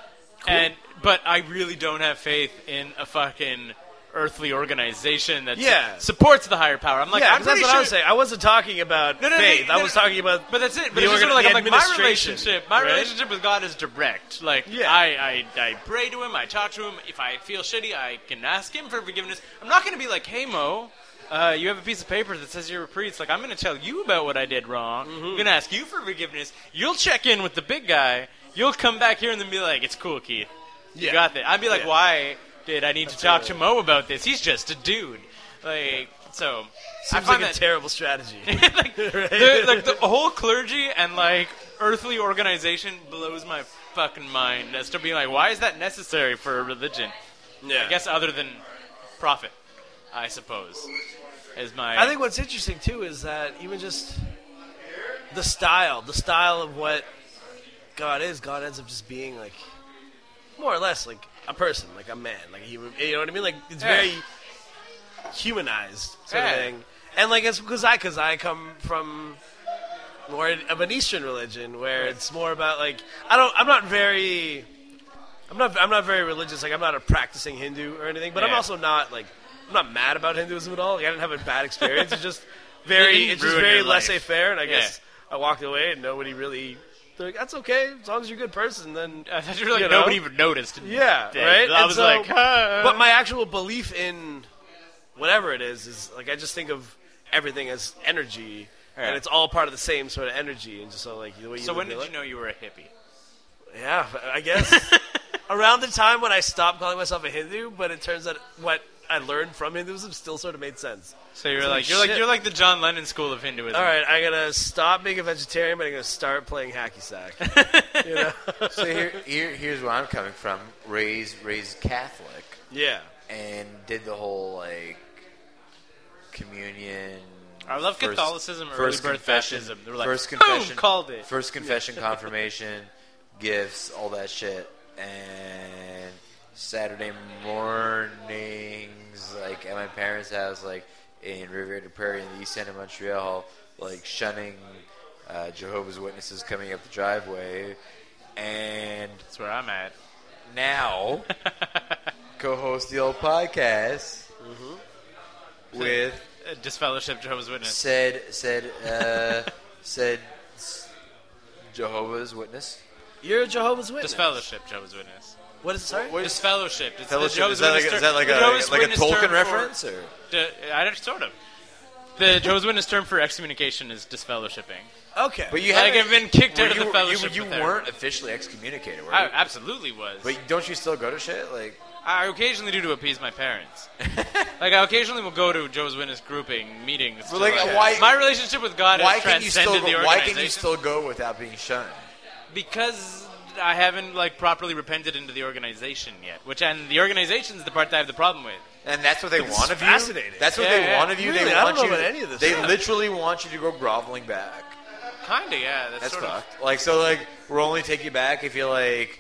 And But I really don't have faith in a fucking earthly organization that Yeah. supports the higher power. I'm like, yeah, I'm 'cause that's pretty what sure... I was saying. I wasn't talking about No, no, no, faith. no, I no, was no. talking about But that's it. But the it's just sort of like, organ- I'm like, the my administration, relationship, my right? relationship with God is direct. Like, Yeah. I, I, I pray to Him, I talk to Him. If I feel shitty, I can ask Him for forgiveness. I'm not going to be like, hey, Mo, uh, you have a piece of paper that says you're a priest. Like, I'm going to tell you about what I did wrong. Mm-hmm. I'm going to ask you for forgiveness. You'll check in with the big guy. You'll come back here and then be like, it's cool, Keith. You Yeah. got that. I'd be like, Yeah. why did I need to talk to Mo about this? He's just a dude. Like, so... I Seems find like a that- terrible strategy. like, the, like the whole clergy and like earthly organization blows my fucking mind as to being like, why is that necessary for a religion? Yeah. I guess other than profit, I suppose, is my. I think what's interesting too is that even just the style, the style of what God is, God ends up just being like more or less like a person, like a man, like a human. You know what I mean? Like it's Yeah. very. humanized sort Yeah. of thing. And like it's because I because I come from more of an Eastern religion where it's more about like I don't I'm not very I'm not I'm not very religious. Like I'm not a practicing Hindu or anything, but I'm Yeah. also not like I'm not mad about Hinduism at all. Like I didn't have a bad experience. It's just very didn't it's just ruin very your life. laissez-faire, and I Yeah. guess I walked away and nobody really. They're like, that's okay as long as you're a good person. Then I thought you were like you know? nobody even noticed. Yeah, Yeah, right. I And was so- like, huh. but my actual belief in whatever it is is like I just think of everything as energy, Yeah. and it's all part of the same sort of energy, and just so like the way you. So live when your did you life- know you were a hippie? Yeah, I guess around the time when I stopped calling myself a Hindu, but it turns out what I learned from Hinduism still sort of made sense. So you're It's like like, you're like shit. you're like the John Lennon school of Hinduism. All right, I'm gonna stop being a vegetarian, but I'm gonna start playing hacky sack. you know? So here, here, here's where I'm coming from. Raised, raised Catholic, Yeah. and did the whole like communion. I love first- Catholicism, early first birth confession, baptism. They were like, first boom, confession, called it. First confession, confirmation, gifts, all that shit, and Saturday mornings, like at my parents' house, like in Riviera de Prairie in the east end of Montreal, like shunning uh, Jehovah's Witnesses coming up the driveway, and That's where I'm at. now co-host the old podcast with Uh, Disfellowship Jehovah's Witness. said said uh, said s- Jehovah's Witness. You're a Jehovah's Witness. Disfellowship Jehovah's Witness. What is it? Sorry? Disfellowship. It's the Fellowship, Jehovah's is that like, Witness is that like ter- a, the Jehovah's like a Witness term Tolkien for- reference? Or? the- I don't, sort of. The Jehovah's Witness term for excommunication is disfellowshipping. Okay. But you Like, haven't- I've been kicked were out of you, the fellowship You, you with there. weren't officially excommunicated, were you? I absolutely was. But don't you still go to shit? Like, I occasionally do to appease my parents. Like, I occasionally will go to Jehovah's Witness grouping meetings. But, to, like, like, why- my relationship with God why has can you still transcended the go, why organization. can you still go without being shunned? Because I haven't like properly repented into the organization yet. Which and the organization's the part that I have the problem with. And that's what they want of you. fascinating. That's what Yeah, they yeah. want of you. Really? They I want don't know you. about any of this They stuff. literally want you to go groveling back. Kinda, yeah. That's, That's sort fucked. Like, so, like, we'll only take you back if you like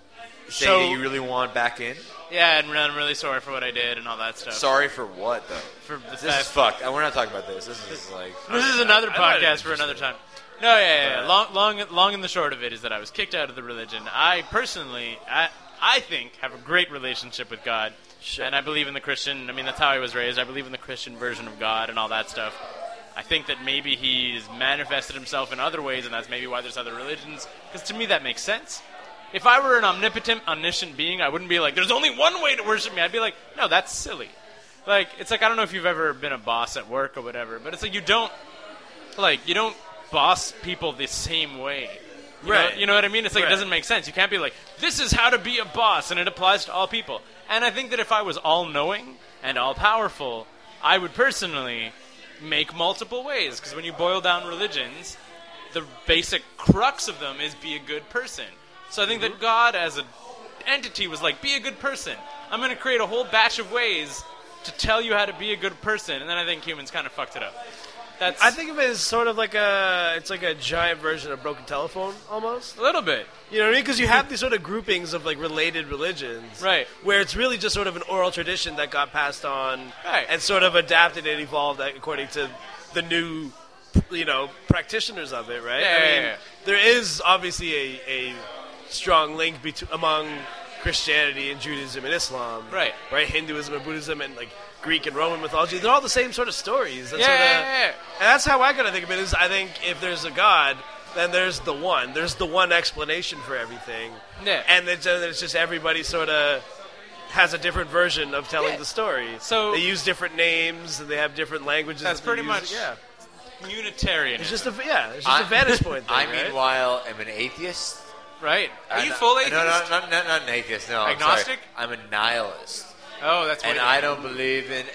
say So- that you really want back in. of yeah, and I'm really sorry for what I did and all that stuff. Sorry for what though? for the This fact is fucked. And we're not talking about this. This is like. This is another I find it podcast for another time. No, yeah, yeah, yeah. Long, long, long and the short of it is that I was kicked out of the religion. I personally, I, I think, have a great relationship with God, Sure. and I believe in the Christian. I mean, that's how I was raised. I believe in the Christian version of God and all that stuff. I think that maybe He's manifested Himself in other ways, and that's maybe why there's other religions. Because to me, that makes sense. If I were an omnipotent, omniscient being, I wouldn't be like, "There's only one way to worship me." I'd be like, "No, that's silly." Like, it's like I don't know if you've ever been a boss at work or whatever, but it's like you don't, like, you don't boss people the same way. You Right. Know, you know what I mean? It's like Right. it doesn't make sense. You can't be like, this is how to be a boss, and it applies to all people. And I think that if I was all-knowing and all-powerful, I would personally make multiple ways. Because when you boil down religions, the basic crux of them is be a good person. So I think that God as an entity was like, be a good person. I'm going to create a whole batch of ways to tell you how to be a good person. And then I think humans kind of fucked it up. That's I think of it as sort of like a, it's like a giant version of broken telephone, almost. a little bit. You know what I mean? Because you have these sort of groupings of like related religions, Right. Where it's really just sort of an oral tradition that got passed on, Right. and sort of adapted and evolved according to the new, you know, practitioners of it, right? Yeah, I yeah, mean, yeah. there is obviously a, a strong link between among Christianity and Judaism and Islam, Right. Right, Hinduism and Buddhism and like Greek and Roman mythology. They're all the same sort of stories. That's Yeah, sort of, yeah, yeah, yeah. And that's how I kind of think of it. Is I think if there's a God, then there's the one. There's the one explanation for everything. Yeah. And it's, uh, it's just everybody sort of has a different version of telling Yeah. the story. So- they use different names and they have different languages. That's that they pretty use. much yeah. Unitarian. It's just a yeah. It's just a vantage point thing. I right? meanwhile am an atheist. right. Are you And- full atheist? No, no, not, not, not an atheist. No, I'm sorry. Agnostic? I'm a nihilist, Oh, that's and weird. I don't believe in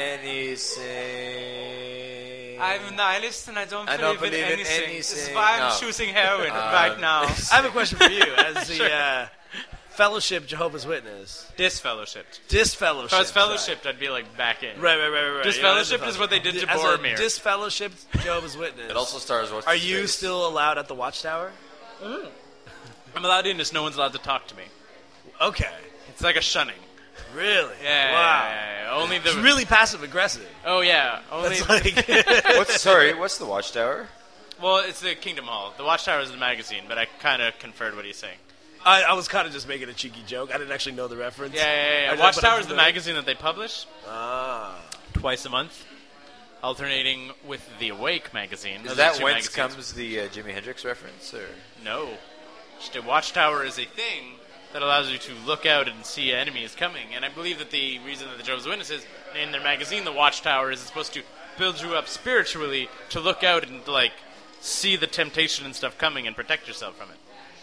anything. I'm a nihilist and I don't I believe, don't believe in in anything. This is anything. why I'm No. choosing heroin Uh, right now. I have a question for you as the uh, Fellowship Jehovah's Witness. Disfellowshipped. Disfellowship. If I was fellowshipped, I'd be like back in. Right, right, right, right. right. Disfellowshipped Yeah, is what they did to as a Boromir. Disfellowshipped Jehovah's Witness. It also stars what's Are his you face. still allowed at the Watchtower? I'm allowed in, just no one's allowed to talk to me. Okay. It's like a shunning. Really? Yeah, Wow. yeah, yeah, yeah. Only the It's really passive aggressive. oh yeah, only It's like What's sorry? What's the Watchtower? well, it's the Kingdom Hall. The Watchtower is the magazine, but I kind of conferred what he's saying. I, I was kind of just making a cheeky joke. I didn't actually know the reference. Yeah, yeah, yeah. I yeah. just- Watchtower but is the I- magazine that they publish Ah. twice a month, alternating with the Awake magazine. Is Those are that the two whence magazines. comes the uh, Jimi Hendrix reference? Or No. Just a Watchtower is a thing that allows you to look out and see enemies coming. And I believe that the reason that the Jehovah's Witnesses, in their magazine, the Watchtower, is supposed to build you up spiritually to look out and, like, see the temptation and stuff coming and protect yourself from it.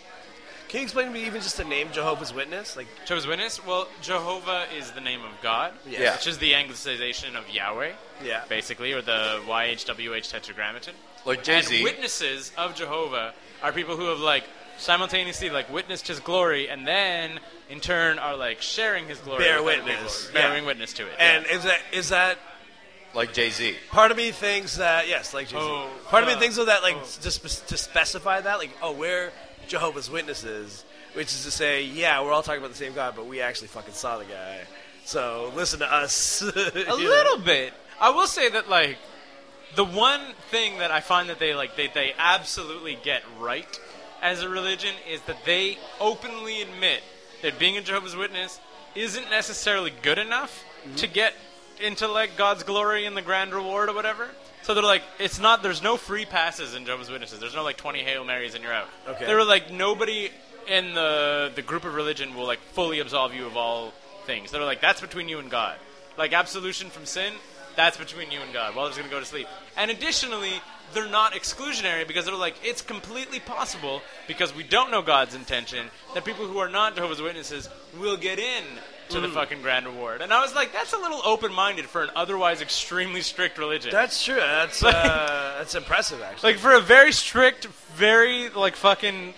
Can you explain to me even just the name Jehovah's Witness? Like, Jehovah's Witness? Well, Jehovah is the name of God, Yeah. which is the anglicization of Yahweh, yeah. basically, or the Y H W H tetragrammaton. like And Jay-Z? witnesses of Jehovah are people who have, like, simultaneously, like, witnessed his glory and then, in turn, are, like, sharing his glory. Bear with other witness. people, bearing Yeah. witness to it. And yeah. is that is that Like Jay-Z. part of me thinks that yes, like Jay-Z. Oh, part of me uh, thinks of that, like oh. just spe- to specify that, like oh, we're Jehovah's Witnesses, which is to say, yeah, we're all talking about the same God, but we actually fucking saw the guy. So listen to us. a little bit. I will say that, like, the one thing that I find that they, like, they, they absolutely get right as a religion is that they openly admit that being a Jehovah's Witness isn't necessarily good enough Mm-hmm. to get into, like, God's glory and the grand reward or whatever. So they're like, it's not, there's no free passes in Jehovah's Witnesses. There's no, like, twenty Hail Marys and you're out. Okay. They were like, nobody in the the group of religion will, like, fully absolve you of all things. They're like, that's between you and God. Like, absolution from sin, that's between you and God. Well, just going to go to sleep. And additionally, they're not exclusionary because they're like, it's completely possible, because we don't know God's intention, that people who are not Jehovah's Witnesses will get in to the fucking grand reward. And I was like, that's a little open-minded for an otherwise extremely strict religion. That's true. That's uh, that's impressive, actually. Like, for a very strict, very, like, fucking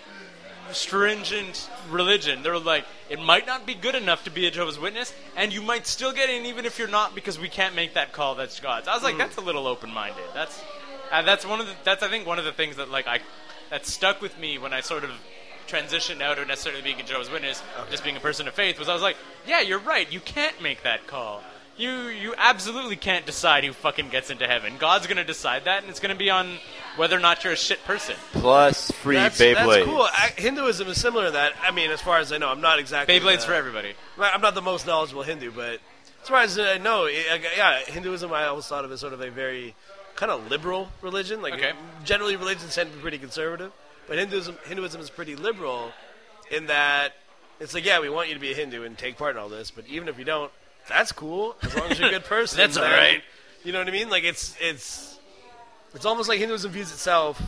stringent religion, they're like, it might not be good enough to be a Jehovah's Witness, and you might still get in even if you're not, because we can't make that call. That's God's. I was like, that's a little open-minded. That's uh, that's one of the, that's I think one of the things that, like, I that stuck with me when I sort of transitioned out of necessarily being a Jehovah's Witness, just being a person of faith, was I was like, yeah, you're right. You can't make that call. You you absolutely can't decide who fucking gets into heaven. God's going to decide that, and it's going to be on whether or not you're a shit person. Plus free That's, Beyblade. that's cool. I, Hinduism is similar to that. I mean, as far as I know, I'm not exactly Beyblades the- for everybody. I'm not the most knowledgeable Hindu, but as far as I know, it, uh, yeah, Hinduism I always thought of as sort of a very kind of liberal religion. Like Okay. generally, religions tend to be pretty conservative, but Hinduism Hinduism is pretty liberal in that it's like, yeah, we want you to be a Hindu and take part in all this, but even if you don't, that's cool as long as you're a good person. That's all then- right. You know what I mean? Like it's it's it's almost like Hinduism views itself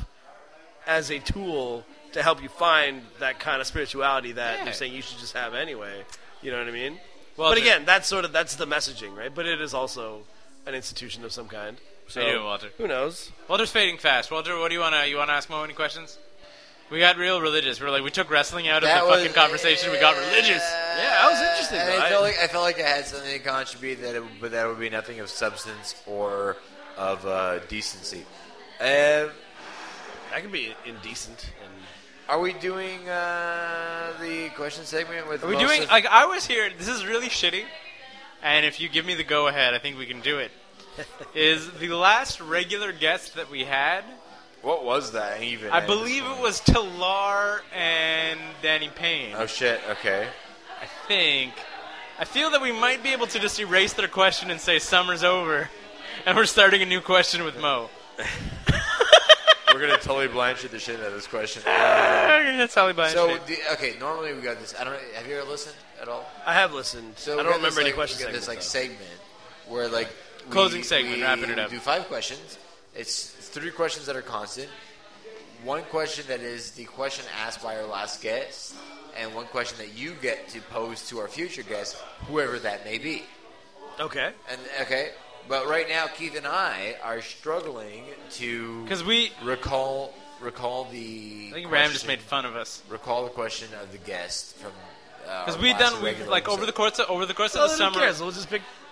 as a tool to help you find that kind of spirituality that Yeah. they're saying you should just have anyway. You know what I mean? Well, but the- again, that's sort of that's the messaging, right? But it is also an institution of some kind. So How you doing, Walter? who knows? Walter's fading fast. Walter, what do you want to you want to ask Mo any questions? We got real religious. We're like, we took wrestling out of That the was- fucking conversation. We got religious. Yeah, I was interested. And though. I I- felt like I felt like I had something to contribute, that it, but that would be nothing of substance or of uh, decency. Um, I can be indecent. And are we doing uh, the question segment with? Are we most doing? of- Like, I was here. This is really shitty. And if you give me the go ahead, I think we can do it. Is the last regular guest that we had? what was that even? I believe it was Talar and Danny Payne. Oh shit! Okay. I think. I feel that we might be able to just erase their question and say summer's over, and we're starting a new question with Mo. We're gonna totally Blanchard the shit out of this question. That's how we buy So shit. the, okay, normally we got this. I don't know. Have you ever listened at all? I have listened. So I we don't got remember this, any like, questions. We got this like segment, segment where like we- Closing segment, we wrapping it up. Do five questions. It's three questions that are constant. One question that is the question asked by our last guest, and one question that you get to pose to our future guest, whoever that may be. though. Okay. And okay, but right now Keith and I are struggling to Because we, recall recall the. I think Ram just question- made fun of us. recall the question of the guest from. Because Because we've done, we've like over the course of, over the course of Oh, the then who summer. cares? We'll just pick.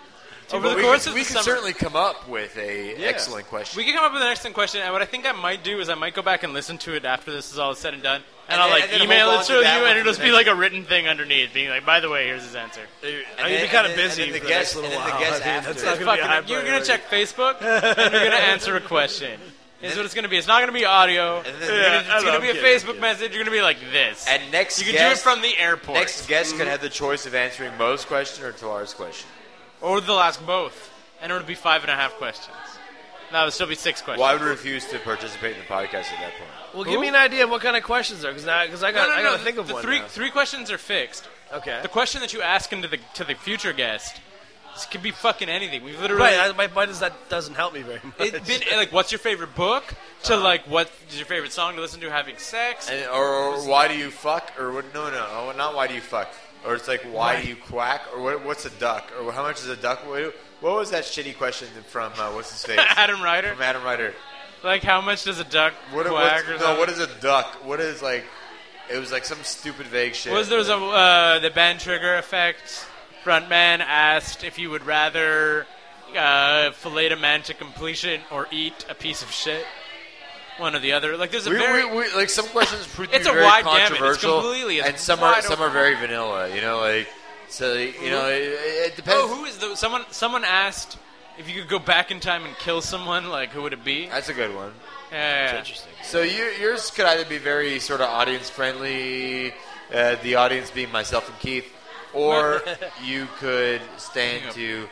Over the we course could, of we the could summer, certainly come up with a Yeah. excellent question. we can come up with an excellent question. And what I think I might do is I might go back and listen to it after this is all said and done, and, And I'll then- like and then email hold it on to to you, that one and for it'll the just be next- like a written thing underneath, being like, "By the way, here's his answer." I mean, then- you'd be kind of and then- busy and then for the the guest- next little and then the while. guest I mean, after. that's not going to be a high Fucking- you're gonna priority. check Facebook, and you're gonna answer a question. Is what it's gonna be. It's not gonna be audio. And then- It's Yeah, gonna- I it's know, gonna I'm be a kidding, I'm Facebook kidding. message. You're gonna be like this. And next you can guest, do it from the airport. Next guest can have the choice of answering Mo's question or Talar's question. Or they'll ask both, and it'll be five and a half questions. No, it'll still be six questions. Well, I would refuse to participate in the podcast at that point. Well, give me an idea of what kind of questions are, because now, because I no, got, no, I no. got to the, think of the one. three now. three questions are fixed. Okay. The question that you ask into the to the future guest, this could be fucking anything. We've literally. Right. I, my, why does that doesn't help me very much? It's been like, what's your favorite book? To like, what is your favorite song to listen to having sex? And, or, or why do you fuck? Or what? No, no, no, not why do you fuck. Or it's like, why do you quack? Or what, what's a duck? Or how much is a duck? What, what was that shitty question from, uh, what's his face? Adam Ryder. From Adam Ryder. Like, how much does a duck What, quack what's- or no, something? what is a duck? What is like, it was like some stupid vague shit. Was there was a uh, the band Trigger Effect frontman asked if you would rather uh, fillet a man to completion or eat a piece of shit? One or the other. Like, there's a we, very we, we, like some questions prove to It's be a very wide gamut. It's controversial, completely- it's and some are wide some are open. very vanilla. You know, like so. You know, it, it depends. oh, who is the someone? Someone asked if you could go back in time and kill someone. Like, who would it be? That's a good one. Yeah, yeah, yeah. Interesting. So you, yours could either be very sort of audience friendly, uh, the audience being myself and Keith, or you could stand to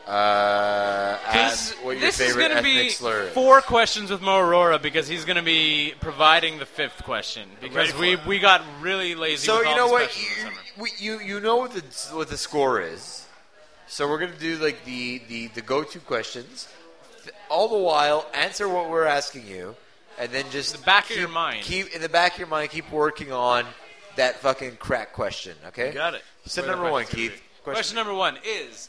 uh, ask what your this is favorite going to ethnic be slur is. four questions with Mo Aurora because he's going to be providing the fifth question because ready for we it. we got really lazy. So with you all know the what specials you, this summer. we, you you know what the what the score is. So we're gonna do like the the, the go to questions. All the while, answer what we're asking you, and then just The back of keep, your mind. Keep in the back of your mind. Keep working on that fucking crack question. Okay. You got it. So Where the number one, question's Keith. gonna be. Question, Question number one is: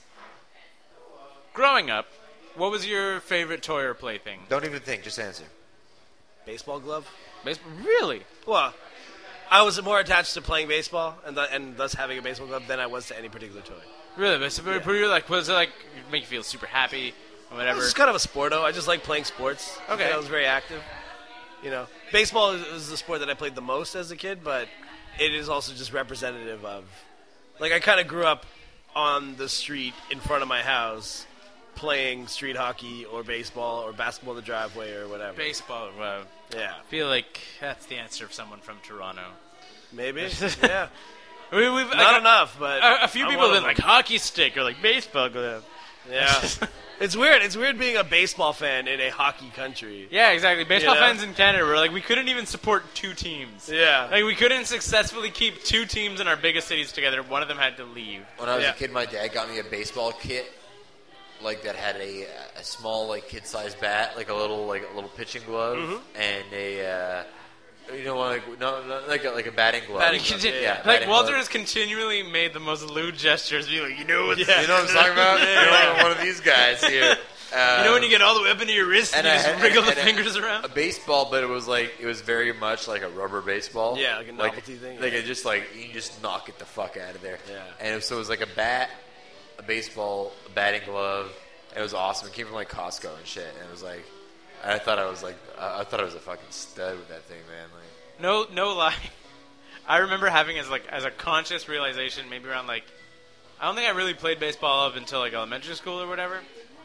growing up, what was your favorite toy or plaything? Don't even think. Just answer. Baseball glove. Baseball? Really? Well, I was more attached to playing baseball and th- and thus having a baseball glove than I was to any particular toy. Really? But so, but you're like, was it like make you feel super happy or whatever? It's kind of a sporto. I just like playing sports. Okay. I was very active. You know, baseball is, is the sport that I played the most as a kid, but it is also just representative of, like, I kind of grew up on the street in front of my house playing street hockey or baseball or basketball in the driveway or whatever. Baseball. Well, Yeah, I feel like that's the answer of someone from Toronto. maybe. Yeah, We, we've not like, enough, but A, a few I'm people one have of been them. like hockey stick or like baseball glove. Yeah, it's weird. It's weird being a baseball fan in a hockey country. Yeah, exactly. Baseball You know? fans in Canada were like, we couldn't even support two teams. Yeah. Like, we couldn't successfully keep two teams in our biggest cities together. One of them had to leave. When I was Yeah. a kid, my dad got me a baseball kit, like that had a a small like kid sized bat, like a little like a little pitching glove, Mm-hmm. and a uh, you know like no, no like a, like a batting glove. Batting You glove, can- yeah, yeah. Like, batting Walter glove. has continually made the most lewd gestures. Be like, you know what's Yeah. You know what I'm talking about? You know, one of these guys here. Uh, You know when you get all the way up into your wrist and, and you I just had- wriggle and the I- fingers around? a baseball, but it was like it was very much like a rubber baseball. Yeah, like a novelty thing, Like yeah. it just like you can just knock it the fuck out of there. Yeah. And it, so it was like a bat, a baseball, a batting glove. And it was awesome. It came from like Costco and shit. And it was like, I thought I was like, I, I thought I was a fucking stud with that thing, man. Like, No, no lie. I remember having as like as a conscious realization, maybe around like, I don't think I really played baseball up until like elementary school or whatever.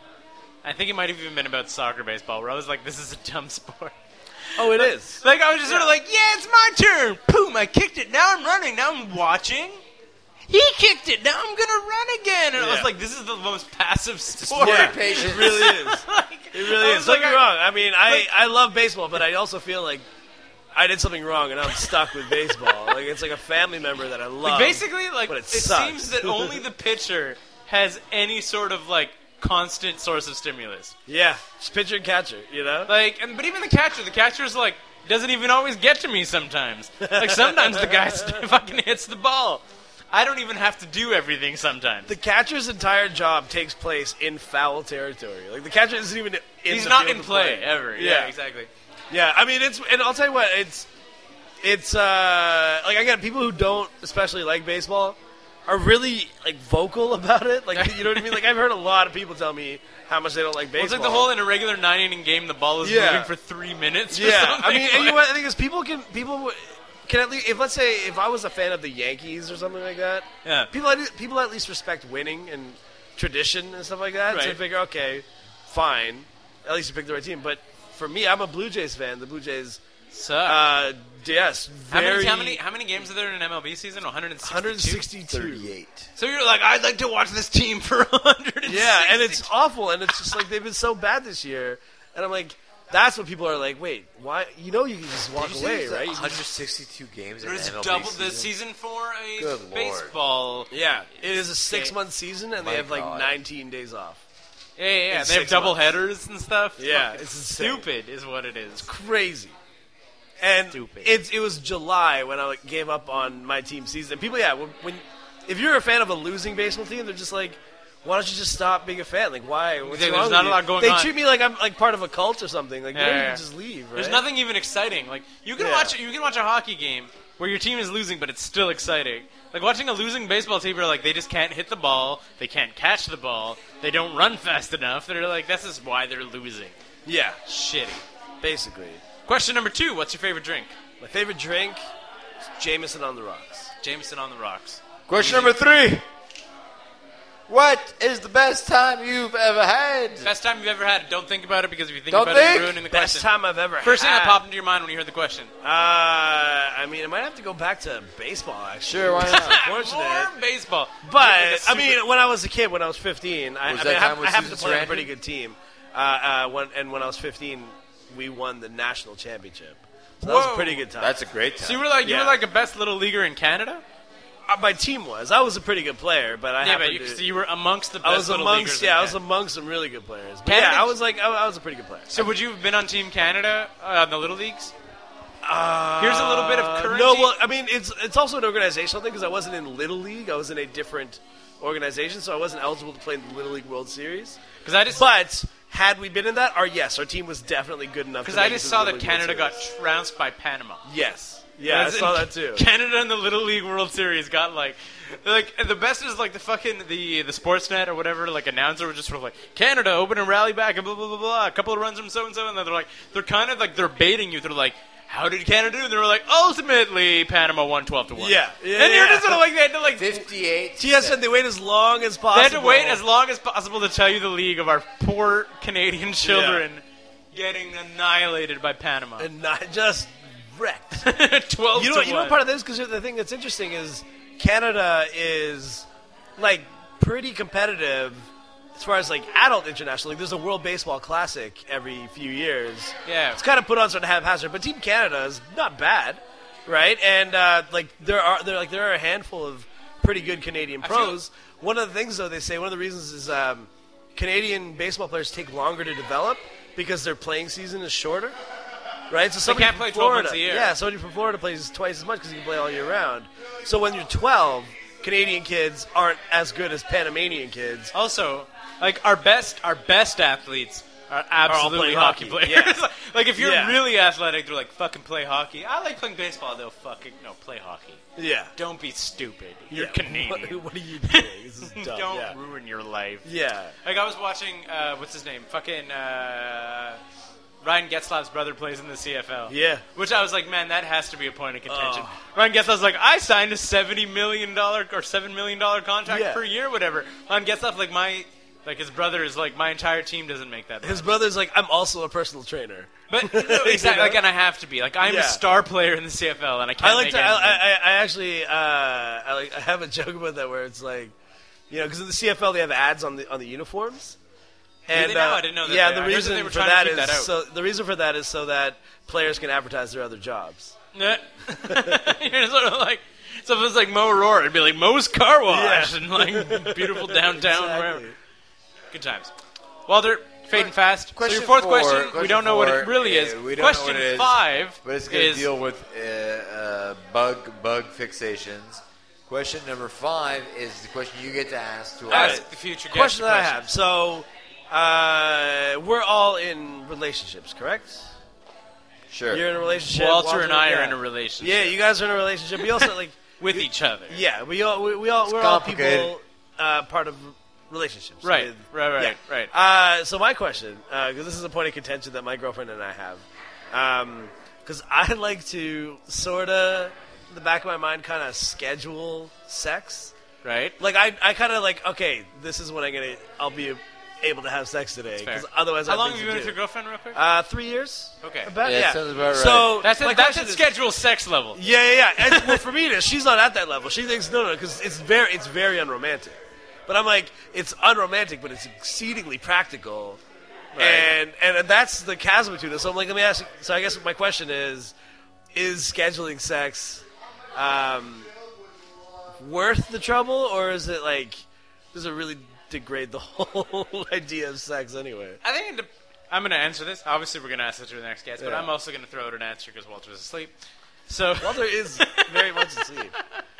I think it might have even been about soccer baseball, where I was like, this is a dumb sport. Oh, it is. Like, I was just sort of like, yeah, it's my turn. Boom, I kicked it. Now I'm running. Now I'm watching. He kicked it. Now I'm going to run again. And I was Yeah. like, this is the most passive sport. very Yeah, patient. it really is. Like, It really I is. was Don't like, get me I- wrong. I mean, I, like- I love baseball, but I also feel like I did something wrong and I'm stuck with baseball. Like, it's like a family member that I love. Like, basically, like, but it, it sucks. seems that only the pitcher has any sort of, like, constant source of stimulus. Yeah, just pitcher and catcher, you know? Like, and but even the catcher, the catcher's like doesn't even always get to me sometimes. Like sometimes the guy st- fucking hits the ball. I don't even have to do everything sometimes. The catcher's entire job takes place in foul territory. Like, the catcher isn't even in He's the not field in to play ever. Yeah, Yeah. exactly. Yeah, I mean, it's, and I'll tell you what, it's, it's, uh, like, again, people who don't especially like baseball, are really like vocal about it. Like, you know what I mean? Like, I've heard a lot of people tell me how much they don't like Well, baseball. it's like the whole in a regular nine inning game, the ball is Yeah. moving for three minutes. Or Yeah, something. I mean, and you know what I think is people can people would- can at least if let's say if I was a fan of the Yankees or something like that, Yeah. people at- people at least respect winning and tradition and stuff like that. So I Right. figure, okay, fine, at least you picked the right team. But for me, I'm a Blue Jays fan. The Blue Jays, Suck. uh, yes, how, very many, how many how many games are there in an M L B season? one hundred sixty-two? one hundred sixty-two. thirty-eight. So you're like, I'd like to watch this team for one hundred sixty. Yeah, and it's awful, and it's just like they've been so bad this year, and I'm like, that's what people are like. Wait, why? You know, you can just walk Did you say away, there's right? one You hundred just- sixty-two games in There's the M L B double season? the season for a Good Lord. baseball. Yeah, it is a six month season, and My they have like God. nineteen days off. Yeah, yeah, yeah. In They have six double months. headers and stuff. Yeah, Fucking it's insane. stupid, is what it is. Crazy. And Stupid. it's it was July when I like, gave up on my team season. And people, yeah, when, when if you're a fan of a losing baseball team, they're just like, why don't you just stop being a fan? Like, why? What's There's wrong with not a you? lot going they on. treat me like I'm like part of a cult or something. Like, Yeah, you know, yeah, you yeah. can just leave. Right? There's nothing even exciting. Like you can Yeah. watch you can watch a hockey game where your team is losing, but it's still exciting. Like watching a losing baseball team, where like they just can't hit the ball, they can't catch the ball, they don't run fast enough. They're like, this is why they're losing. Yeah, Shitty. basically. Question number two: what's your favorite drink? My favorite drink is Jameson on the rocks. Jameson on the rocks. Question number three. What is the best time you've ever had? Best time you've ever had. Don't think about it, because if you think Don't about it, think? you're ruining the Best question. time I've ever First thing had. that popped into your mind when you heard the question. Uh, I mean, I might have to go back to baseball. Actually, Sure, why It's not? unfortunate. More baseball. But Like a I mean, when I was a kid, when I was fifteen, I, Was I, that mean, I, time hap- with I happened to Susan play on a Sarandon? pretty good team. Uh, uh, when, and when I was fifteen, we won the national championship. So that was a Whoa. pretty good time. That's a great So time. you were like you Yeah. were like a best little leaguer in Canada. uh, my team was. I was a pretty good player, but I Yeah, happened but you, to. so you were amongst the best I was little amongst leaguers. yeah, in I was Canada. amongst some really good players. But Canada- yeah, I was like I, I was a pretty good player. So would you have been on Team Canada uh, on the little leagues? Here's a little bit of current. No, well, I mean, it's it's also an organizational thing because I wasn't in Little League. I was in a different organization, so I wasn't eligible to play in the Little League World Series. because I just But had we been in that, our yes, our team was definitely good enough. because to I make it just to saw the that Little League Canada World got Series. trounced by Panama. Yes, yeah, I As in saw that too. Canada and the Little League World Series got like, like the best is like the fucking the the Sportsnet or whatever like announcer was just sort of like Canada open and rally back and blah blah blah blah. A couple of runs from so and so, and then they're like they're kind of like they're baiting you. They're like, how did Canada do? And they were like, ultimately Panama won twelve to one. Yeah, yeah, and you're yeah. just sort of like they had to like fifty-eight. T S said they wait as long as they possible. had to wait as long as possible to tell you the league of our poor Canadian children getting annihilated by Panama. and not just wrecked. twelve You know, to you know, one. part of this because the thing that's interesting is Canada is like pretty competitive as far as like adult international. Like, there's a World Baseball Classic every few years. Yeah. It's kind of put on sort of haphazard, but Team Canada is not bad, right? And uh, like there are there like there are a handful of pretty good Canadian I feel- pros. One of the things though they say one of the reasons is um, Canadian baseball players take longer to develop because their playing season is shorter. Right, so somebody can't from play twelve Florida, months a year. Yeah, somebody from Florida plays twice as much because you can play all year round. So when you're twelve, Canadian kids aren't as good as Panamanian kids. Also, like our best, our best athletes are absolutely playing hockey, hockey, players. yeah. Like if you're Yeah. really athletic, they're like fucking play hockey. I like playing baseball. They'll fucking no play hockey. Yeah, Don't be stupid. You're Yeah. Canadian. What, what are you doing? This is dumb. Don't yeah. ruin your life. yeah, Like I was watching, uh, what's his name? Fucking uh, Ryan Getzlaff's brother plays in the C F L. Yeah. Which I was like, man, that has to be a point of contention. Oh. Ryan Getzlaff's like, I signed a seventy million dollars or seven million dollars contract Yeah. per year, whatever. Ryan Getzlaff, like my, like his brother is like, my entire team doesn't make that. his much. brother's like, I'm also a personal trainer. But no, exactly, You know? like, and I have to be. Like, I'm Yeah. a star player in the C F L, and I can't I like make to. I, ends meet. I, I actually, uh, I, like, I have a joke about that where it's like, you know, because in the C F L they have ads on the on the uniforms. And they now? uh, I didn't know that Yeah, they- the I heard that reason they were for trying to that keep is that out. so the reason for that is so that players can advertise their other jobs. You're sort of like, so if it's like Mo Aurora, it'd be like Mo's Car Wash Yeah. and like beautiful downtown wherever. Exactly. Good times. Walter, fading fast. Question so your fourth four, question, we question don't know what it four, really uh, is. we don't know question what it is, five But it's going to is deal with uh, uh, bug bug fixations. Question number five is the question you get to ask to ask us. the future guest Question a that I have. So, uh, we're all in relationships, correct? Sure. You're in a relationship. Walter and I are yeah. in a relationship. Yeah, you guys are in a relationship. We also like with each other. Yeah, we all we, we all we're all people uh, part of relationships. Right, with, right, right, yeah. right. Uh, so my question, because uh, this is a point of contention that my girlfriend and I have, because um, I like to sort of, in the back of my mind, kind of schedule sex. Right. Like I, I kind of like, okay, this is when I'm gonna, I'll be able to have sex today. Because otherwise, how I long have have you to been do. with your girlfriend, real quick? Uh, three years. Okay. About, Yeah, yeah. sounds about right. So That's my a, that's question a is- schedule sex level. Yeah, yeah, yeah. And, well, for me, it is. She's not at that level. She thinks no, no, because it's very, it's very unromantic. But I'm like, it's unromantic, but it's exceedingly practical, Right. and and that's the chasm between us. So I'm like, let me ask. So I guess my question is, is scheduling sex um, worth the trouble, or is it like, does it really degrade the whole idea of sex anyway? I think it de- I'm going to answer this. Obviously, we're going to ask this to the next guest, but Yeah. I'm also going to throw out an answer because Walter's asleep. So Walter is very much asleep.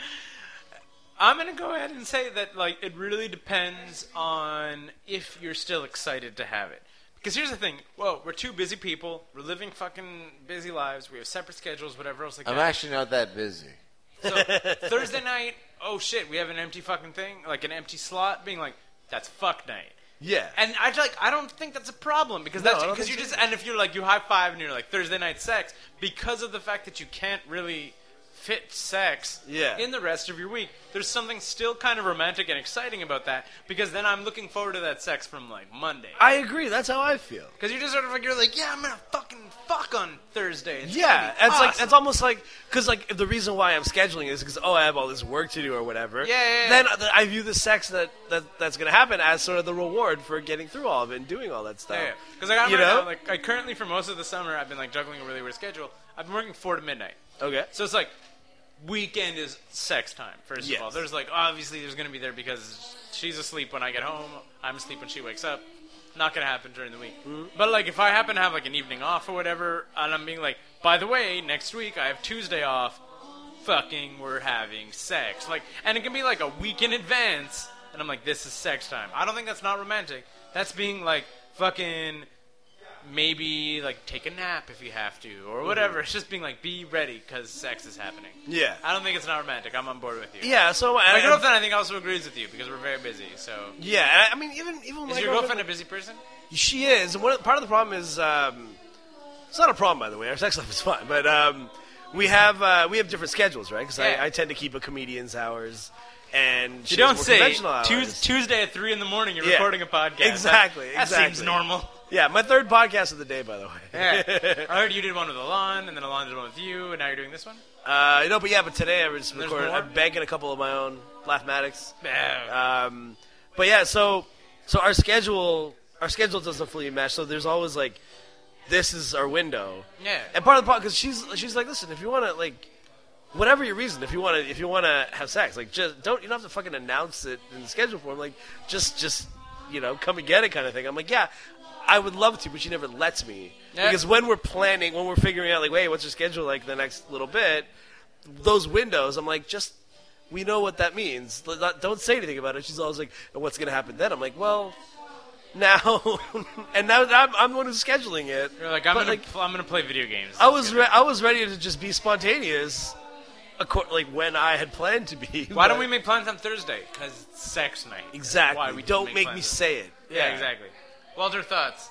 I'm going to go ahead and say that like it really depends on if you're still excited to have it. Because here's the thing. Whoa, we're two busy people. We're living fucking busy lives. We have separate schedules, whatever else like I'm that. actually not that busy. So Thursday night, oh shit, we have an empty fucking thing, like an empty slot, being like, that's fuck night. Yeah. And I like I don't think that's a problem because No, that's I don't because you think just so. and if you're like you high five and you're like Thursday night sex because of the fact that you can't really fit sex Yeah. in the rest of your week. There's something still kind of romantic and exciting about that because then I'm looking forward to that sex from like Monday. I agree. That's how I feel. Because you just sort of like you're like, yeah, I'm gonna fucking fuck on Thursday. It's Yeah, gonna be it's like awesome. it's almost like because like if the reason why I'm scheduling is because oh I have all this work to do or whatever. Yeah, yeah, yeah. Then th- I view the sex that, that that's going to happen as sort of the reward for getting through all of it and doing all that stuff. Yeah, because like I'm you right know. now, like I currently for most of the summer I've been like juggling a really weird schedule. I've been working four to midnight, Okay. so it's like weekend is sex time. First Yes. of all, there's like obviously there's gonna be there because she's asleep when I get home. I'm asleep when she wakes up. Not gonna happen during the week. Mm-hmm. But like if I happen to have like an evening off or whatever, and I'm being like, by the way, next week I have Tuesday off. Fucking, we're having sex. Like, and it can be like a week in advance. And I'm like, this is sex time. I don't think that's not romantic. That's being like fucking. Maybe like take a nap if you have to or whatever. It's just being like be ready because sex is happening. Yeah. I don't think it's not romantic. I'm on board with you. Yeah. So My I, girlfriend, I think, also agrees with you because we're very busy. So, Yeah. and I, I mean, even even is my your girlfriend a busy person? She is. And one, part of the problem is um, it's not a problem, by the way. Our sex life is fine, but um, we have uh, we have different schedules, right? Because Yeah. I, I tend to keep a comedian's hours, and she You has don't more say conventional hours. Tues- Tuesday at three in the morning. You're Yeah. recording a podcast. Exactly, That, that exactly. seems normal. Yeah, my third podcast of the day, by the way. Yeah. I heard you did one with Alon, and then Alon did one with you, and now you're doing this one. Uh, you know, but yeah, but today I was There's recording. more? I'm banking a couple of my own Laughmatics. Yeah. Um, but yeah, so so our schedule our schedule doesn't fully match. So there's always like, this is our window. Yeah. And part of the problem, because she's she's like, listen, if you want to like, whatever your reason, if you want to if you want to have sex, like just don't you don't have to fucking announce it in the schedule form. Like just just you know come and get it kind of thing. I'm like, yeah. I would love to, but she never lets me. Yeah. Because when we're planning, when we're figuring out, like, wait, what's your schedule like the next little bit, those windows, I'm like, just, we know what that means. L- not- Don't say anything about it. She's always like, and what's going to happen then? I'm like, well, now, and now I'm, I'm the one who's scheduling it. You're like I'm But, gonna like, pl- I'm gonna play video games. I was re- I was ready to just be spontaneous, acco- like when I had planned to be. Why don't but- we make plans on Thursday? Because it's sex night. That's Exactly. Why we don't make, make plans me on- say it. Yeah, exactly. Walter, thoughts?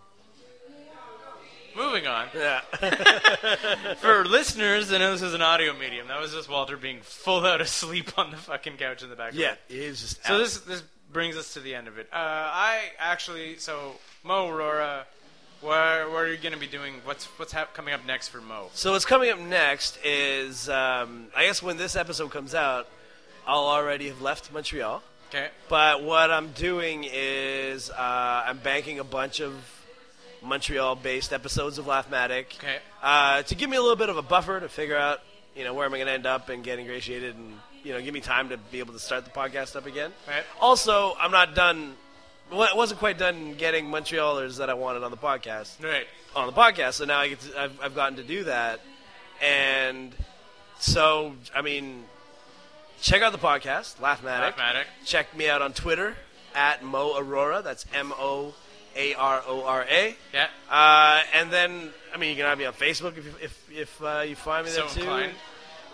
Moving on. Yeah. For listeners, I know this is an audio medium. That was just Walter being full out asleep on the fucking couch in the back. yeah. It is just. So out. this this brings us to the end of it. Uh, I actually, so Mo Aurora, where where are you going to be doing? What's what's hap- coming up next for Mo? So what's coming up next is, um, I guess when this episode comes out, I'll already have left Montreal. Okay. But what I'm doing is uh, I'm banking a bunch of Montreal-based episodes of Laughmatic Okay. uh, to give me a little bit of a buffer to figure out, you know, where am I going to end up and get ingratiated and, you know, give me time to be able to start the podcast up again. Right. Also, I'm not done. Well, I wasn't quite done getting Montrealers that I wanted on the podcast Right. on the podcast, so now I get to, I've, I've gotten to do that, and so I mean, check out the podcast, Laughmatic. Laughmatic. Check me out on Twitter at Mo Aurora. That's M O A R O R A. Yeah. Uh, and then I mean, you can have me on Facebook if you, if if uh, you find me So there too. inclined.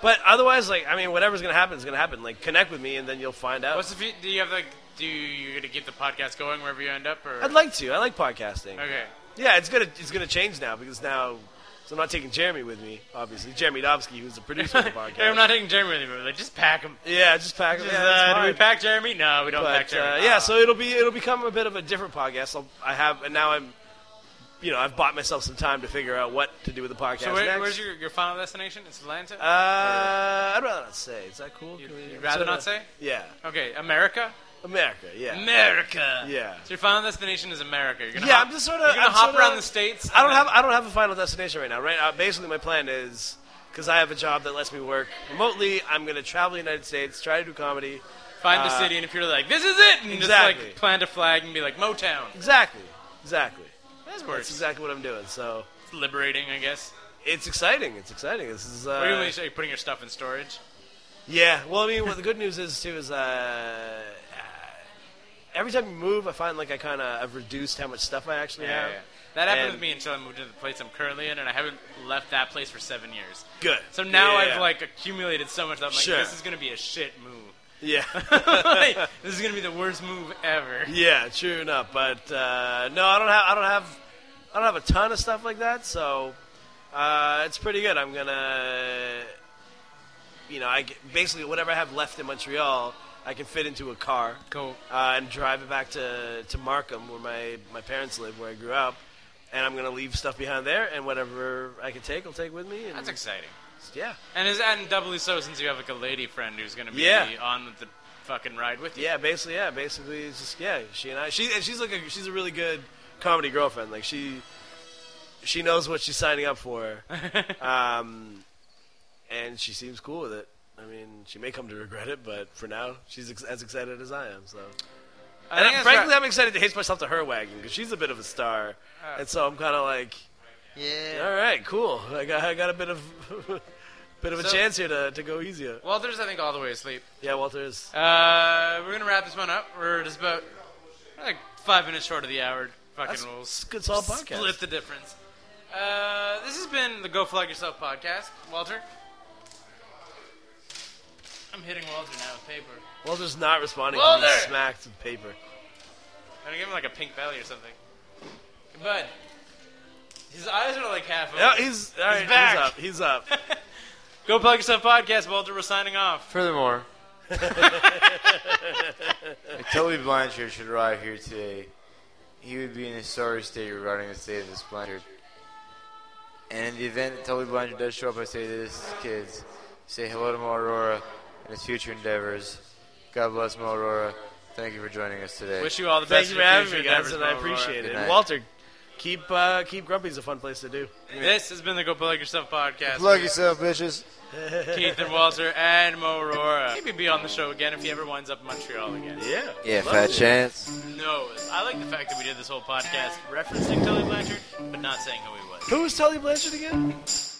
But otherwise, like, I mean, whatever's gonna happen is gonna happen. Like, connect with me, and then you'll find out. What's the? fe- Do you have like? Do you gonna keep the podcast going wherever you end up? Or I'd like to. I like podcasting. okay. Yeah, it's gonna it's gonna change now because now, so I'm not taking Jeremy with me. Obviously, Jeremy Dobsky, who's the producer of the podcast. Hey, I'm not taking Jeremy with me. Like, just pack him. Yeah, just pack him. Just, Yeah, that's uh, do we fine. pack Jeremy? No, we don't pack But Jeremy. uh, yeah, Ah. so it'll be it'll become a bit of a different podcast. I'll, I have and now I'm, you know, I've bought myself some time to figure out what to do with the podcast So where, next. where's your, your final destination? It's Atlanta. Uh, I'd rather not say. Is that cool? You'd- Can we- you'd rather sorta- not say? Yeah, Okay, America. America. Yeah, America. Yeah. So your final destination is America. You're gonna Yeah, hop, I'm just sorta- You're gonna I'm hop sorta- around the states. I don't and have then- I don't have a final destination right now. Right now, basically my plan is because I have a job that lets me work remotely. I'm going to travel the United States, try to do comedy. find a uh, city, and if you're like, this is it, and exactly. just like plant a flag and be like Motown. Exactly, exactly. That That's works. exactly what I'm doing. So It's liberating, I guess. it's exciting. It's exciting. This is. Uh, What do you mean? Are you putting your stuff in storage? Yeah. Well, I mean, what the good news is too is uh, every time you move, I find like I kind of I've reduced how much stuff I actually Yeah, have. yeah. That happened And- with me until I moved into the place I'm currently in, and I haven't left that place for seven years. Good. So now Yeah. I've like accumulated so much that I'm like, Sure. this is gonna be a shit move. Yeah. Like, this is gonna be the worst move ever. Yeah, true enough. But uh, no, I don't have. I don't have. I don't have a ton of stuff like that. So uh, it's pretty good. I'm gonna. You know, I get, basically whatever I have left in Montreal, I can fit into a car Cool. uh, and drive it back to to Markham, where my my parents live, where I grew up. And I'm gonna leave stuff behind there, and whatever I can take, I'll take with me. And That's exciting. yeah, And is and doubly so since you have like a lady friend who's gonna be Yeah. on the fucking ride with you. yeah. Basically, yeah. Basically, it's just yeah. She and I. She and she's like a, she's a really good comedy girlfriend. Like she she knows what she's signing up for, um, and she seems cool with it. I mean, she may come to regret it, but for now, she's ex- as excited as I am. So, I and think I, that's frankly, right. I'm excited to hitch myself to her wagon because she's a bit of a star, Oh. and so I'm kind of like, Yeah. all right, cool. I got I got a bit of bit of a So- chance here to to go easier. Walter's, I think, all the way asleep. Yeah, Walter is. Uh, we're gonna wrap this one up. We're just about like five minutes short of the hour. Fucking That's we'll a good solid podcast. split the difference. Uh, this has been the Go Flog Yourself podcast. Walter, I'm hitting Walter now with paper. Walter's not responding. Walter! He's smacked with paper. I'm gonna give him like a pink belly or something. Hey, bud, his eyes are like half open. Yeah, he's all right. He's, back. up. He's up. Go Plug Yourself podcast, Walter. We're signing off. Furthermore, if Toby Blanchard should arrive here today, he would be in a sorry state regarding the state of this Blanchard. And in the event that Toby Blanchard does show up, I say to this kids, say hello to Mo Aurora and his future endeavors. God bless Mo Aurora. Thank you for joining us today. Wish you all the Thank best. you in for your having future me, guys, endeavors, and I Mo Aurora. appreciate it. Good And night. Walter, keep uh, keep Grumpy's a fun place to do. This has been the Go Plug Yourself podcast. Plug yourself, bitches. Keith and Walter and Mo Aurora. Maybe be on the show again if he ever winds up in Montreal again. Yeah. Yeah, Love fat it. chance. No, I like the fact that we did this whole podcast referencing Tully Blanchard, but not saying who he was. Who was Tully Blanchard again?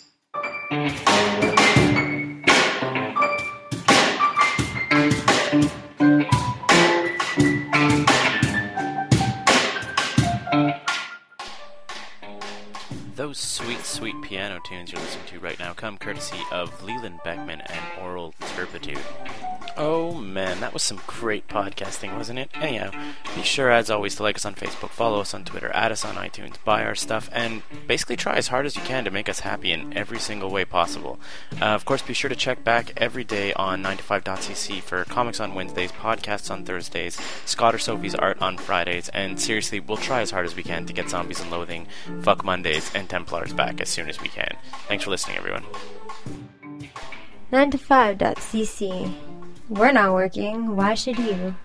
Those sweet, sweet piano tunes you're listening to right now come courtesy of Leland Beckman and Oral Turpitude. Oh man, that was some great podcasting, wasn't it? Anyhow, be sure as always to like us on Facebook, follow us on Twitter, add us on iTunes, buy our stuff, and basically try as hard as you can to make us happy in every single way possible. Uh, of course, be sure to check back every day on nine to five dot c c for comics on Wednesdays, podcasts on Thursdays, Scott or Sophie's art on Fridays, and seriously, we'll try as hard as we can to get Zombies and Loathing, Fuck Mondays, and Templars back as soon as we can. Thanks for listening, everyone. nine to five dot c c. We're not working. Why should you?